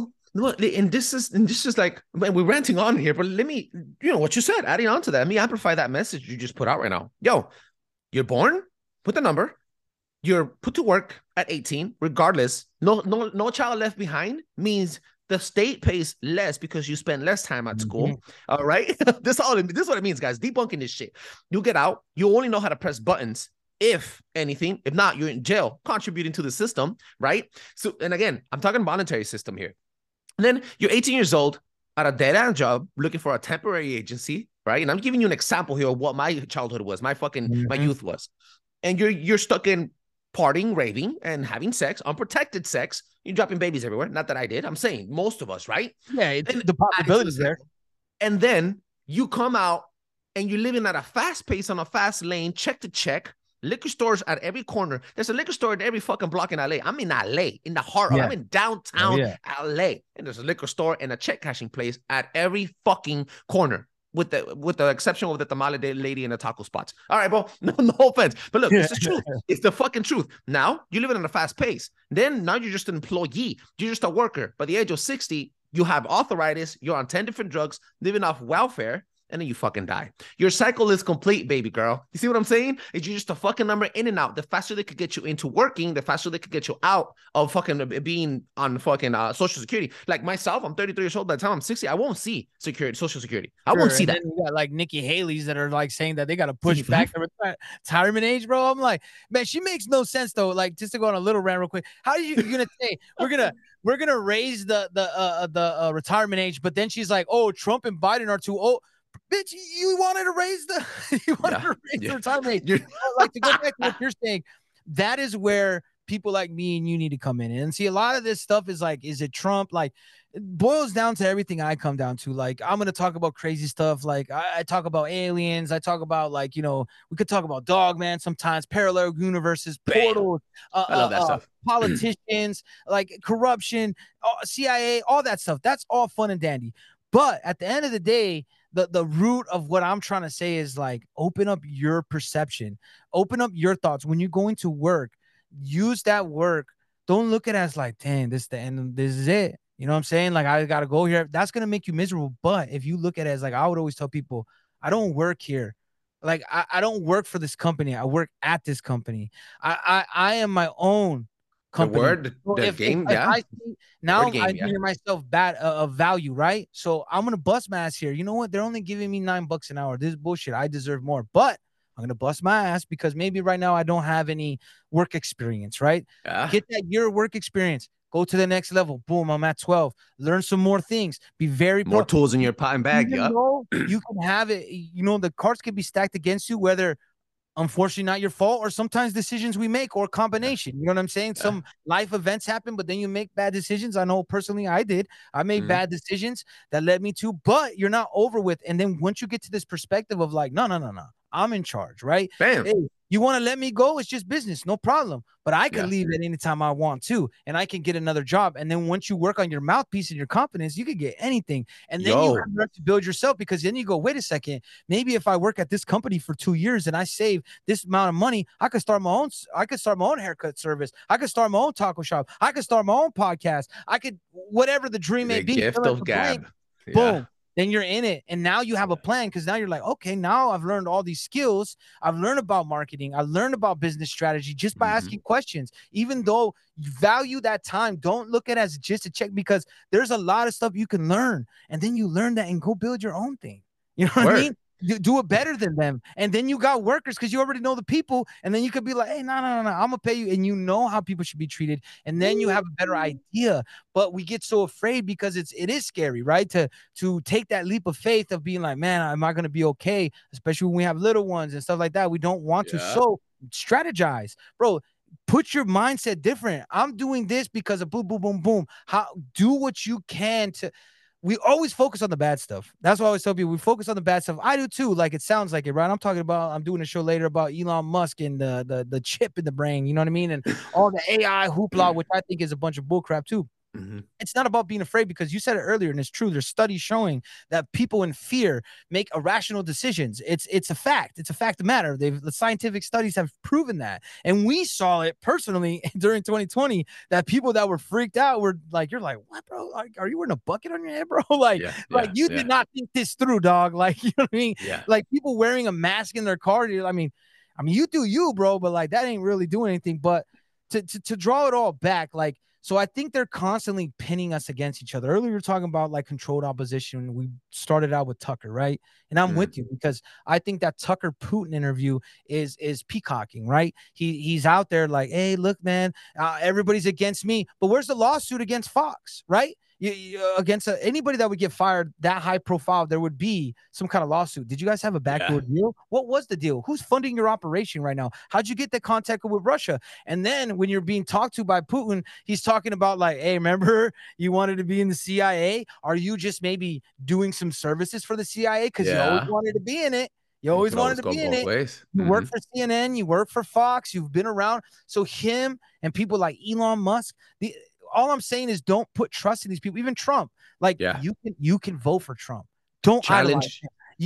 S2: And this is like, we're ranting on here, but let me, what you said, adding on to that, let me amplify that message you just put out right now. Yo, you're born, put the number, you're put to work at 18, regardless. No child left behind means the state pays less because you spend less time at school. All right. This is what it means, guys. Debunking this shit. You get out, you only know how to press buttons, if anything. If not, you're in jail, contributing to the system, right? So, and again, I'm talking monetary system here. And then you're 18 years old at a dead-end job, looking for a temporary agency, right? And I'm giving you an example here of what my childhood was, my youth was. And you're stuck in partying, raving, and having sex, unprotected sex. You're dropping babies everywhere. Not that I did. I'm saying most of us, right?
S6: Yeah, the possibility is there.
S2: And then you come out and you're living at a fast pace on a fast lane, check to check. Liquor stores at every corner. There's a liquor store at every fucking block in LA. I'm in LA, in the heart of, I'm in downtown LA. And there's a liquor store and a check cashing place at every fucking corner, with the exception of the tamale lady and the taco spots. All right, bro. No offense. But look, this is truth. It's the fucking truth. Now, you're living at a fast pace. Then now you're just an employee. You're just a worker. By the age of 60, you have arthritis. You're on 10 different drugs, living off welfare. And then you fucking die. Your cycle is complete, baby girl. You see what I'm saying? It's just a fucking number in and out. The faster they could get you into working, the faster they could get you out of fucking being on fucking Social Security. Like myself, I'm 33 years old. By the time I'm 60, I won't see Social Security. I won't see that.
S6: Then you got like Nikki Haley's that are like saying that they got to push back the retirement age, bro. I'm like, man, she makes no sense though. Like, just to go on a little rant real quick. How are you gonna say we're gonna raise the retirement age, but then she's like, oh, Trump and Biden are too old. Bitch, you wanted to raise the the retirement age. Like, to go back to what you're saying, that is where people like me and you need to come in. And see, a lot of this stuff is like, is it Trump? Like, it boils down to everything I come down to. Like, I'm going to talk about crazy stuff. Like, I talk about aliens. I talk about, like, we could talk about Dogman sometimes, parallel universes, portals.
S2: I love that stuff.
S6: Politicians, like corruption, CIA, all that stuff. That's all fun and dandy. But at the end of the day, the root of what I'm trying to say is like, open up your perception, open up your thoughts. When you're going to work, use that work. Don't look at it as like, damn, this is the end. This is it. You know what I'm saying? Like, I got to go here. That's going to make you miserable. But if you look at it as like, I would always tell people, I don't work here. Like, I don't work for this company. I work at this company. I am my own company. I hear myself bad of value, right? So I'm gonna bust my ass here. You know what? They're only giving me $9 an hour. This is bullshit. I deserve more, but I'm gonna bust my ass because maybe right now I don't have any work experience, right? Get that year work experience. Go to the next level. Boom, I'm at 12. Learn some more things. Be very
S2: more tools in your pot and bag. Yeah,
S6: you can have it. The cards can be stacked against you, whether unfortunately not your fault, or sometimes decisions we make, or combination. You know what I'm saying? Some life events happen, but then you make bad decisions. I know personally I did. I made bad decisions that led me to, but you're not over with. And then once you get to this perspective of like, no, I'm in charge, right?
S2: Bam.
S6: Hey, you want to let me go? It's just business, no problem. But I can leave at any time I want to, and I can get another job. And then once you work on your mouthpiece and your confidence, you can get anything. And then you have to build yourself, because then you go, wait a second, maybe if I work at this company for 2 years and I save this amount of money, I could start my own haircut service. I could start my own taco shop. I could start my own podcast. I could, whatever the dream may be.
S2: Gift of gab.
S6: Boom. Then you're in it. And now you have a plan, because now you're like, okay, now I've learned all these skills. I've learned about marketing. I learned about business strategy just by asking questions. Even though you value that time, don't look at it as just a check, because there's a lot of stuff you can learn. And then you learn that and go build your own thing. You know what I mean? Do it better than them. And then you got workers, because you already know the people. And then you could be like, hey, no, I'm going to pay you. And you know how people should be treated. And then you have a better idea. But we get so afraid because it is scary, right? To take that leap of faith of being like, man, am I going to be okay? Especially when we have little ones and stuff like that. We don't want to. So strategize, bro. Put your mindset different. I'm doing this because of boom, boom, boom, boom. Do what you can to. We always focus on the bad stuff. That's why I always tell people we focus on the bad stuff. I do too. Like, it sounds like it, right? I'm doing a show later about Elon Musk and the chip in the brain. You know what I mean? And all the AI hoopla, which I think is a bunch of bullcrap too. It's not about being afraid, because you said it earlier, and it's true. There's studies showing that people in fear make irrational decisions. It's a fact. It's a fact of matter. The scientific studies have proven that. And we saw it personally during 2020, that people that were freaked out were like, you're like, what, bro? Like, are you wearing a bucket on your head, bro? You did not think this through, dog. Like, you know what I mean?
S2: Yeah.
S6: Like, people wearing a mask in their car. I mean, you do you, bro, but like, that ain't really doing anything. But to draw it all back, like, so I think they're constantly pinning us against each other. Earlier, we were talking about like controlled opposition. We started out with Tucker, right? And I'm with you, because I think that Tucker Putin interview is peacocking, right? He's out there like, hey, look, man, everybody's against me. But where's the lawsuit against Fox, right? Against anybody that would get fired that high profile, there would be some kind of lawsuit. Did you guys have a backdoor deal? What was the deal? Who's funding your operation right now? How'd you get the contact with Russia? And then when you're being talked to by Putin, he's talking about like, hey, remember you wanted to be in the CIA? Are you just maybe doing some services for the CIA because you always wanted to be in it? You always wanted to be in it. You work for CNN, you work for Fox, you've been around. So him and people like Elon Musk, all I'm saying is don't put trust in these people. Even Trump, like you can vote for Trump. Don't challenge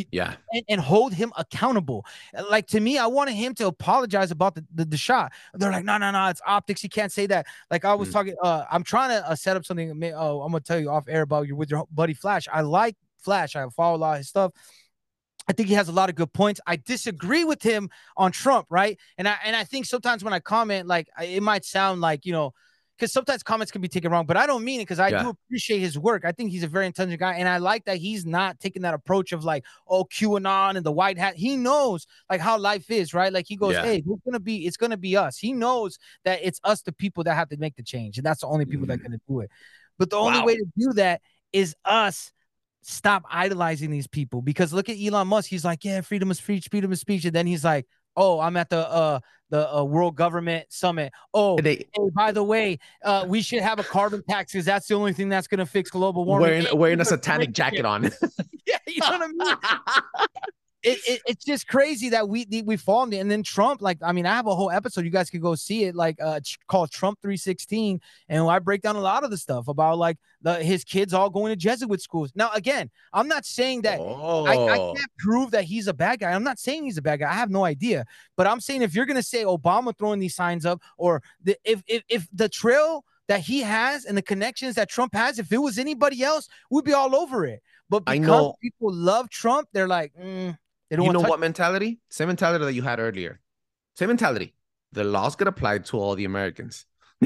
S6: and hold him accountable. Like, to me, I wanted him to apologize about the shot. They're like, no, it's optics. He can't say that. Like, I was talking, I'm trying to set up something. I'm gonna tell you off air about with your buddy Flash. I like Flash. I follow a lot of his stuff. I think he has a lot of good points. I disagree with him on Trump, right? And I think sometimes when I comment, like, it might sound like, you know, because sometimes comments can be taken wrong, but I don't mean it, because I do appreciate his work. I think he's a very intelligent guy, and I like that he's not taking that approach of like, oh, QAnon and the white hat. He knows like how life is, right? Like, he goes, hey, it's gonna be us. He knows that it's us, the people, that have to make the change, and that's the only people that are gonna do it. But the only way to do that is us stop idolizing these people, because look at Elon Musk. He's like, yeah, freedom of speech, and then he's like, oh, I'm at the World Government Summit. Oh, hey, by the way, we should have a carbon tax, because that's the only thing that's going to fix global warming.
S2: Wearing a satanic jacket on.
S6: Yeah, you know what I mean? It's just crazy that we fall in it. And then Trump, like, I mean, I have a whole episode, you guys can go see it, like called Trump 316, and I break down a lot of the stuff about like his kids all going to Jesuit schools. Now, again, I'm not saying that I can't prove that he's a bad guy. I'm not saying he's a bad guy. I have no idea. But I'm saying, if you're gonna say Obama throwing these signs up, or if the trail that he has and the connections that Trump has, if it was anybody else, we'd be all over it. But because people love Trump, they're like, they don't.
S2: You know what mentality? Same mentality that you had earlier. Same mentality. The laws get applied to all the Americans.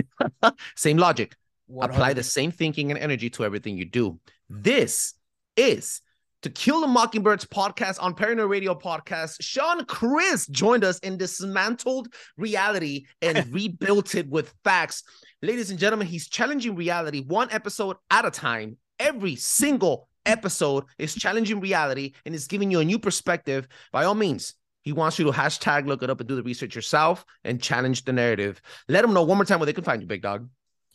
S2: Same logic. 100%. Apply the same thinking and energy to everything you do. This is To Kill the Mockingbird's podcast on Paranoid Radio Podcast. Sean Chris joined us in dismantled reality and rebuilt it with facts. Ladies and gentlemen, he's challenging reality one episode at a time. Every single episode is challenging reality and is giving you a new perspective. By all means, he wants you to hashtag look it up and do the research yourself and challenge the narrative. Let them know one more time where they can find you, big dog.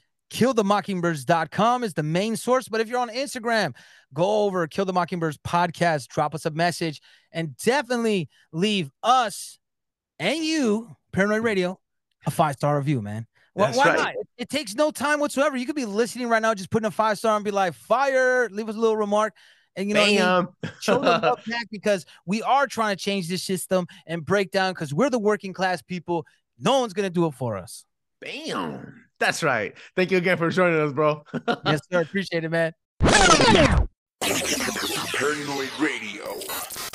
S6: KillTheMockingbirds.com is the main source. But if you're on Instagram, go over Kill the Mockingbirds podcast, drop us a message, and definitely leave us and you, Paranoid Radio, a 5-star review, man. Why not? It takes no time whatsoever. You could be listening right now, just putting a 5-star and be like, fire, leave us a little remark. And, you know, what I mean? Show the love back, because we are trying to change this system and break down, because we're the working class people. No one's going to do it for us.
S2: Bam. That's right. Thank you again for joining us, bro.
S6: Yes, sir. Appreciate it, man.
S3: Paranoid Radio.